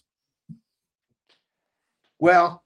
Well,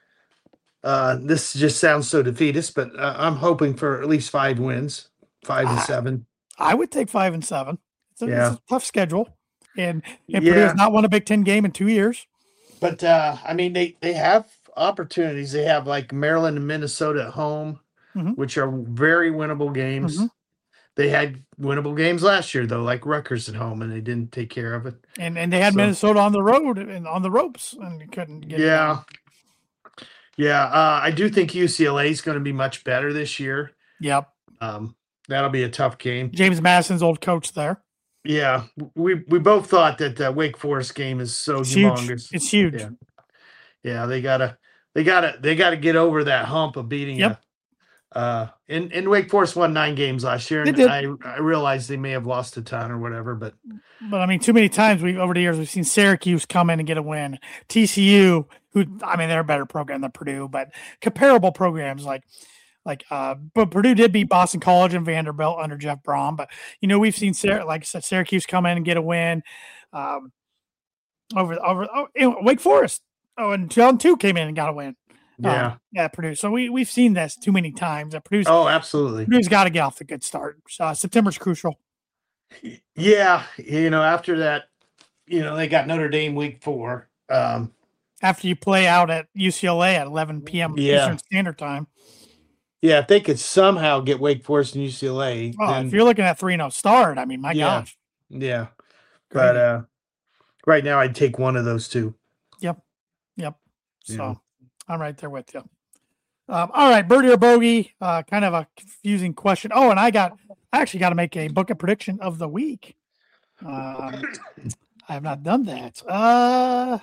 uh, this just sounds so defeatist, but uh, I'm hoping for at least five wins, five and seven. I would take five and seven. It's a, yeah. it's a tough schedule, and, and yeah. Purdue has not won a Big Ten game in two years. But uh, I mean, they they have opportunities. They have like Maryland and Minnesota at home, mm-hmm. which are very winnable games. Mm-hmm. They had winnable games last year, though, like Rutgers at home, and they didn't take care of it. And and they had so, Minnesota on the road and on the ropes, and couldn't get yeah. it done. Yeah, uh, I do think U C L A is going to be much better this year. Yep. Um, that'll be a tough game. James Madison's old coach there. Yeah, we we both thought that the Wake Forest game is so it's humongous. Huge. It's huge. Yeah. yeah, they gotta they gotta they gotta get over that hump of beating. Yep. A, uh, and and Wake Forest won nine games last year, and I I realized they may have lost a ton or whatever, but but I mean, too many times we over the years we've seen Syracuse come in and get a win. T C U, who I mean, they're a better program than Purdue, but comparable programs like. Like, uh, but Purdue did beat Boston College and Vanderbilt under Jeff Brom. But, you know, we've seen, like I said, Syracuse come in and get a win um, over, over oh, Wake Forest. Oh, and two thousand two came in and got a win. Yeah. Um, yeah, Purdue. So we, we've seen this too many times. That Purdue's, oh, absolutely. Purdue's got to get off the good start. So, uh, September's crucial. Yeah. You know, after that, you know, they got Notre Dame week four. Um, after you play out at U C L A at eleven p.m. Yeah. Eastern Standard Time. Yeah, if they could somehow get Wake Forest and U C L A. Oh, then, if you're looking at three and oh start, I mean, my yeah, gosh. Yeah. Great. But uh, right now, I'd take one of those two. Yep. Yep. So yeah. I'm right there with you. Um, all right, Birdie or Bogey, uh, kind of a confusing question. Oh, and I got, I actually got to make a book of prediction of the week. Um, I have not done that. Uh,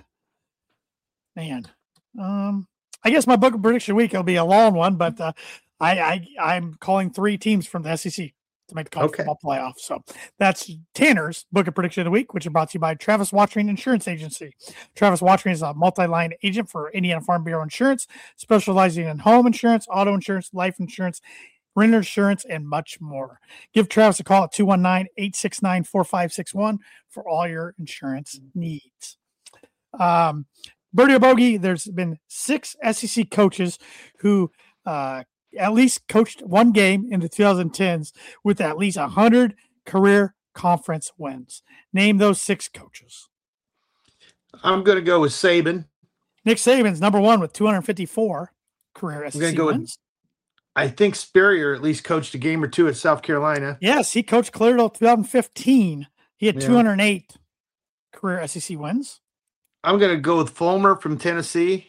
man. Um, I guess my book of prediction week will be a long one, but uh, I, I I'm calling three teams from the S E C to make the college okay. football playoff. So that's Tanner's book of prediction of the week, which is brought to you by Travis Watering Insurance Agency. Travis Watering is a multi-line agent for Indiana Farm Bureau Insurance, specializing in home insurance, auto insurance, life insurance, renter insurance, and much more. Give Travis a call at two one nine, eight six nine, four five six one for all your insurance needs. Um, Birdie or Bogey, there's been six S E C coaches who uh, at least coached one game in the twenty tens with at least one hundred career conference wins. Name those six coaches. I'm going to go with Saban. Nick Saban's number one with two hundred fifty-four career S E C I'm go wins. With, I think Spurrier at least coached a game or two at South Carolina. Yes, he coached Clear till twenty fifteen. He had yeah. two hundred eight career S E C wins. I'm going to go with Fulmer from Tennessee.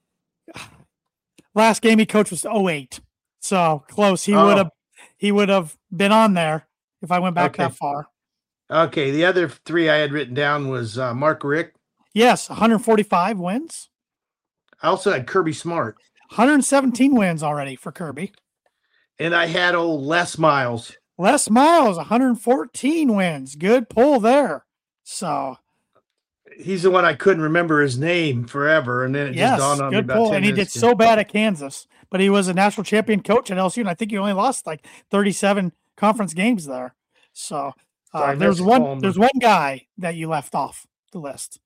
Last game he coached was oh eight. So close. He Oh. would have he would have been on there if I went back Okay. that far. Okay. The other three I had written down was uh, Mark Richt. Yes, one hundred forty-five wins. I also had Kirby Smart. one hundred seventeen wins already for Kirby. And I had old Les Miles. Les Miles, one hundred fourteen wins. Good pull there. So he's the one I couldn't remember his name forever, and then it yes, just dawned on me good about pull. ten And he did minutes ago. so bad at Kansas, but he was a national champion coach at L S U, and I think he only lost like thirty-seven conference games there. So uh, Sorry, there's that's one Fulmer. there's one guy that you left off the list.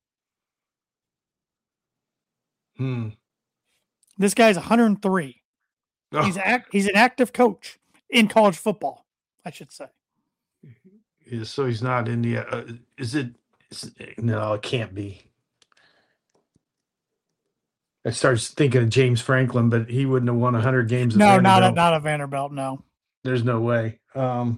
Hmm. This guy's one hundred three. Oh, He's act, he's an active coach in college football, I should say. yeah, so he's not in the. Uh, is it? Is, no, it can't be. I started thinking of James Franklin, but he wouldn't have won one hundred games. At No, not a, Vanderbilt. not a Vanderbilt. No. There's no way. Um,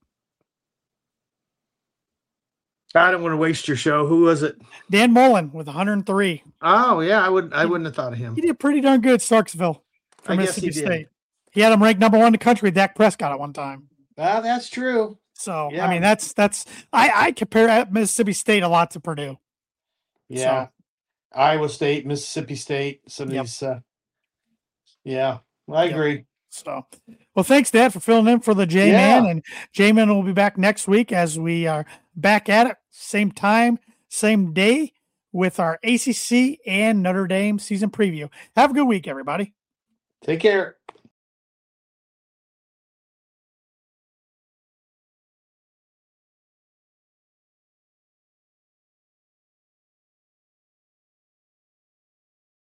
I don't want to waste your show. Who was it? Dan Mullen with one hundred three. Oh yeah, I would. I wouldn't have thought of him. He did pretty darn good, Starksville, for I guess he Mississippi did. State. He had him ranked number one in the country with Dak Prescott at one time. Ah, that's true. So Yeah. I mean, that's that's I, I compare Mississippi State a lot to Purdue. Yeah, Iowa State, Mississippi State. Some of Yep. these. Uh, yeah, I Yep. agree. So, well, thanks, Dad, for filling in for the J Man, Yeah. and J Man will be back next week as we are back at it, same time, same day, with our A C C and Notre Dame season preview. Have a good week, everybody. Take care.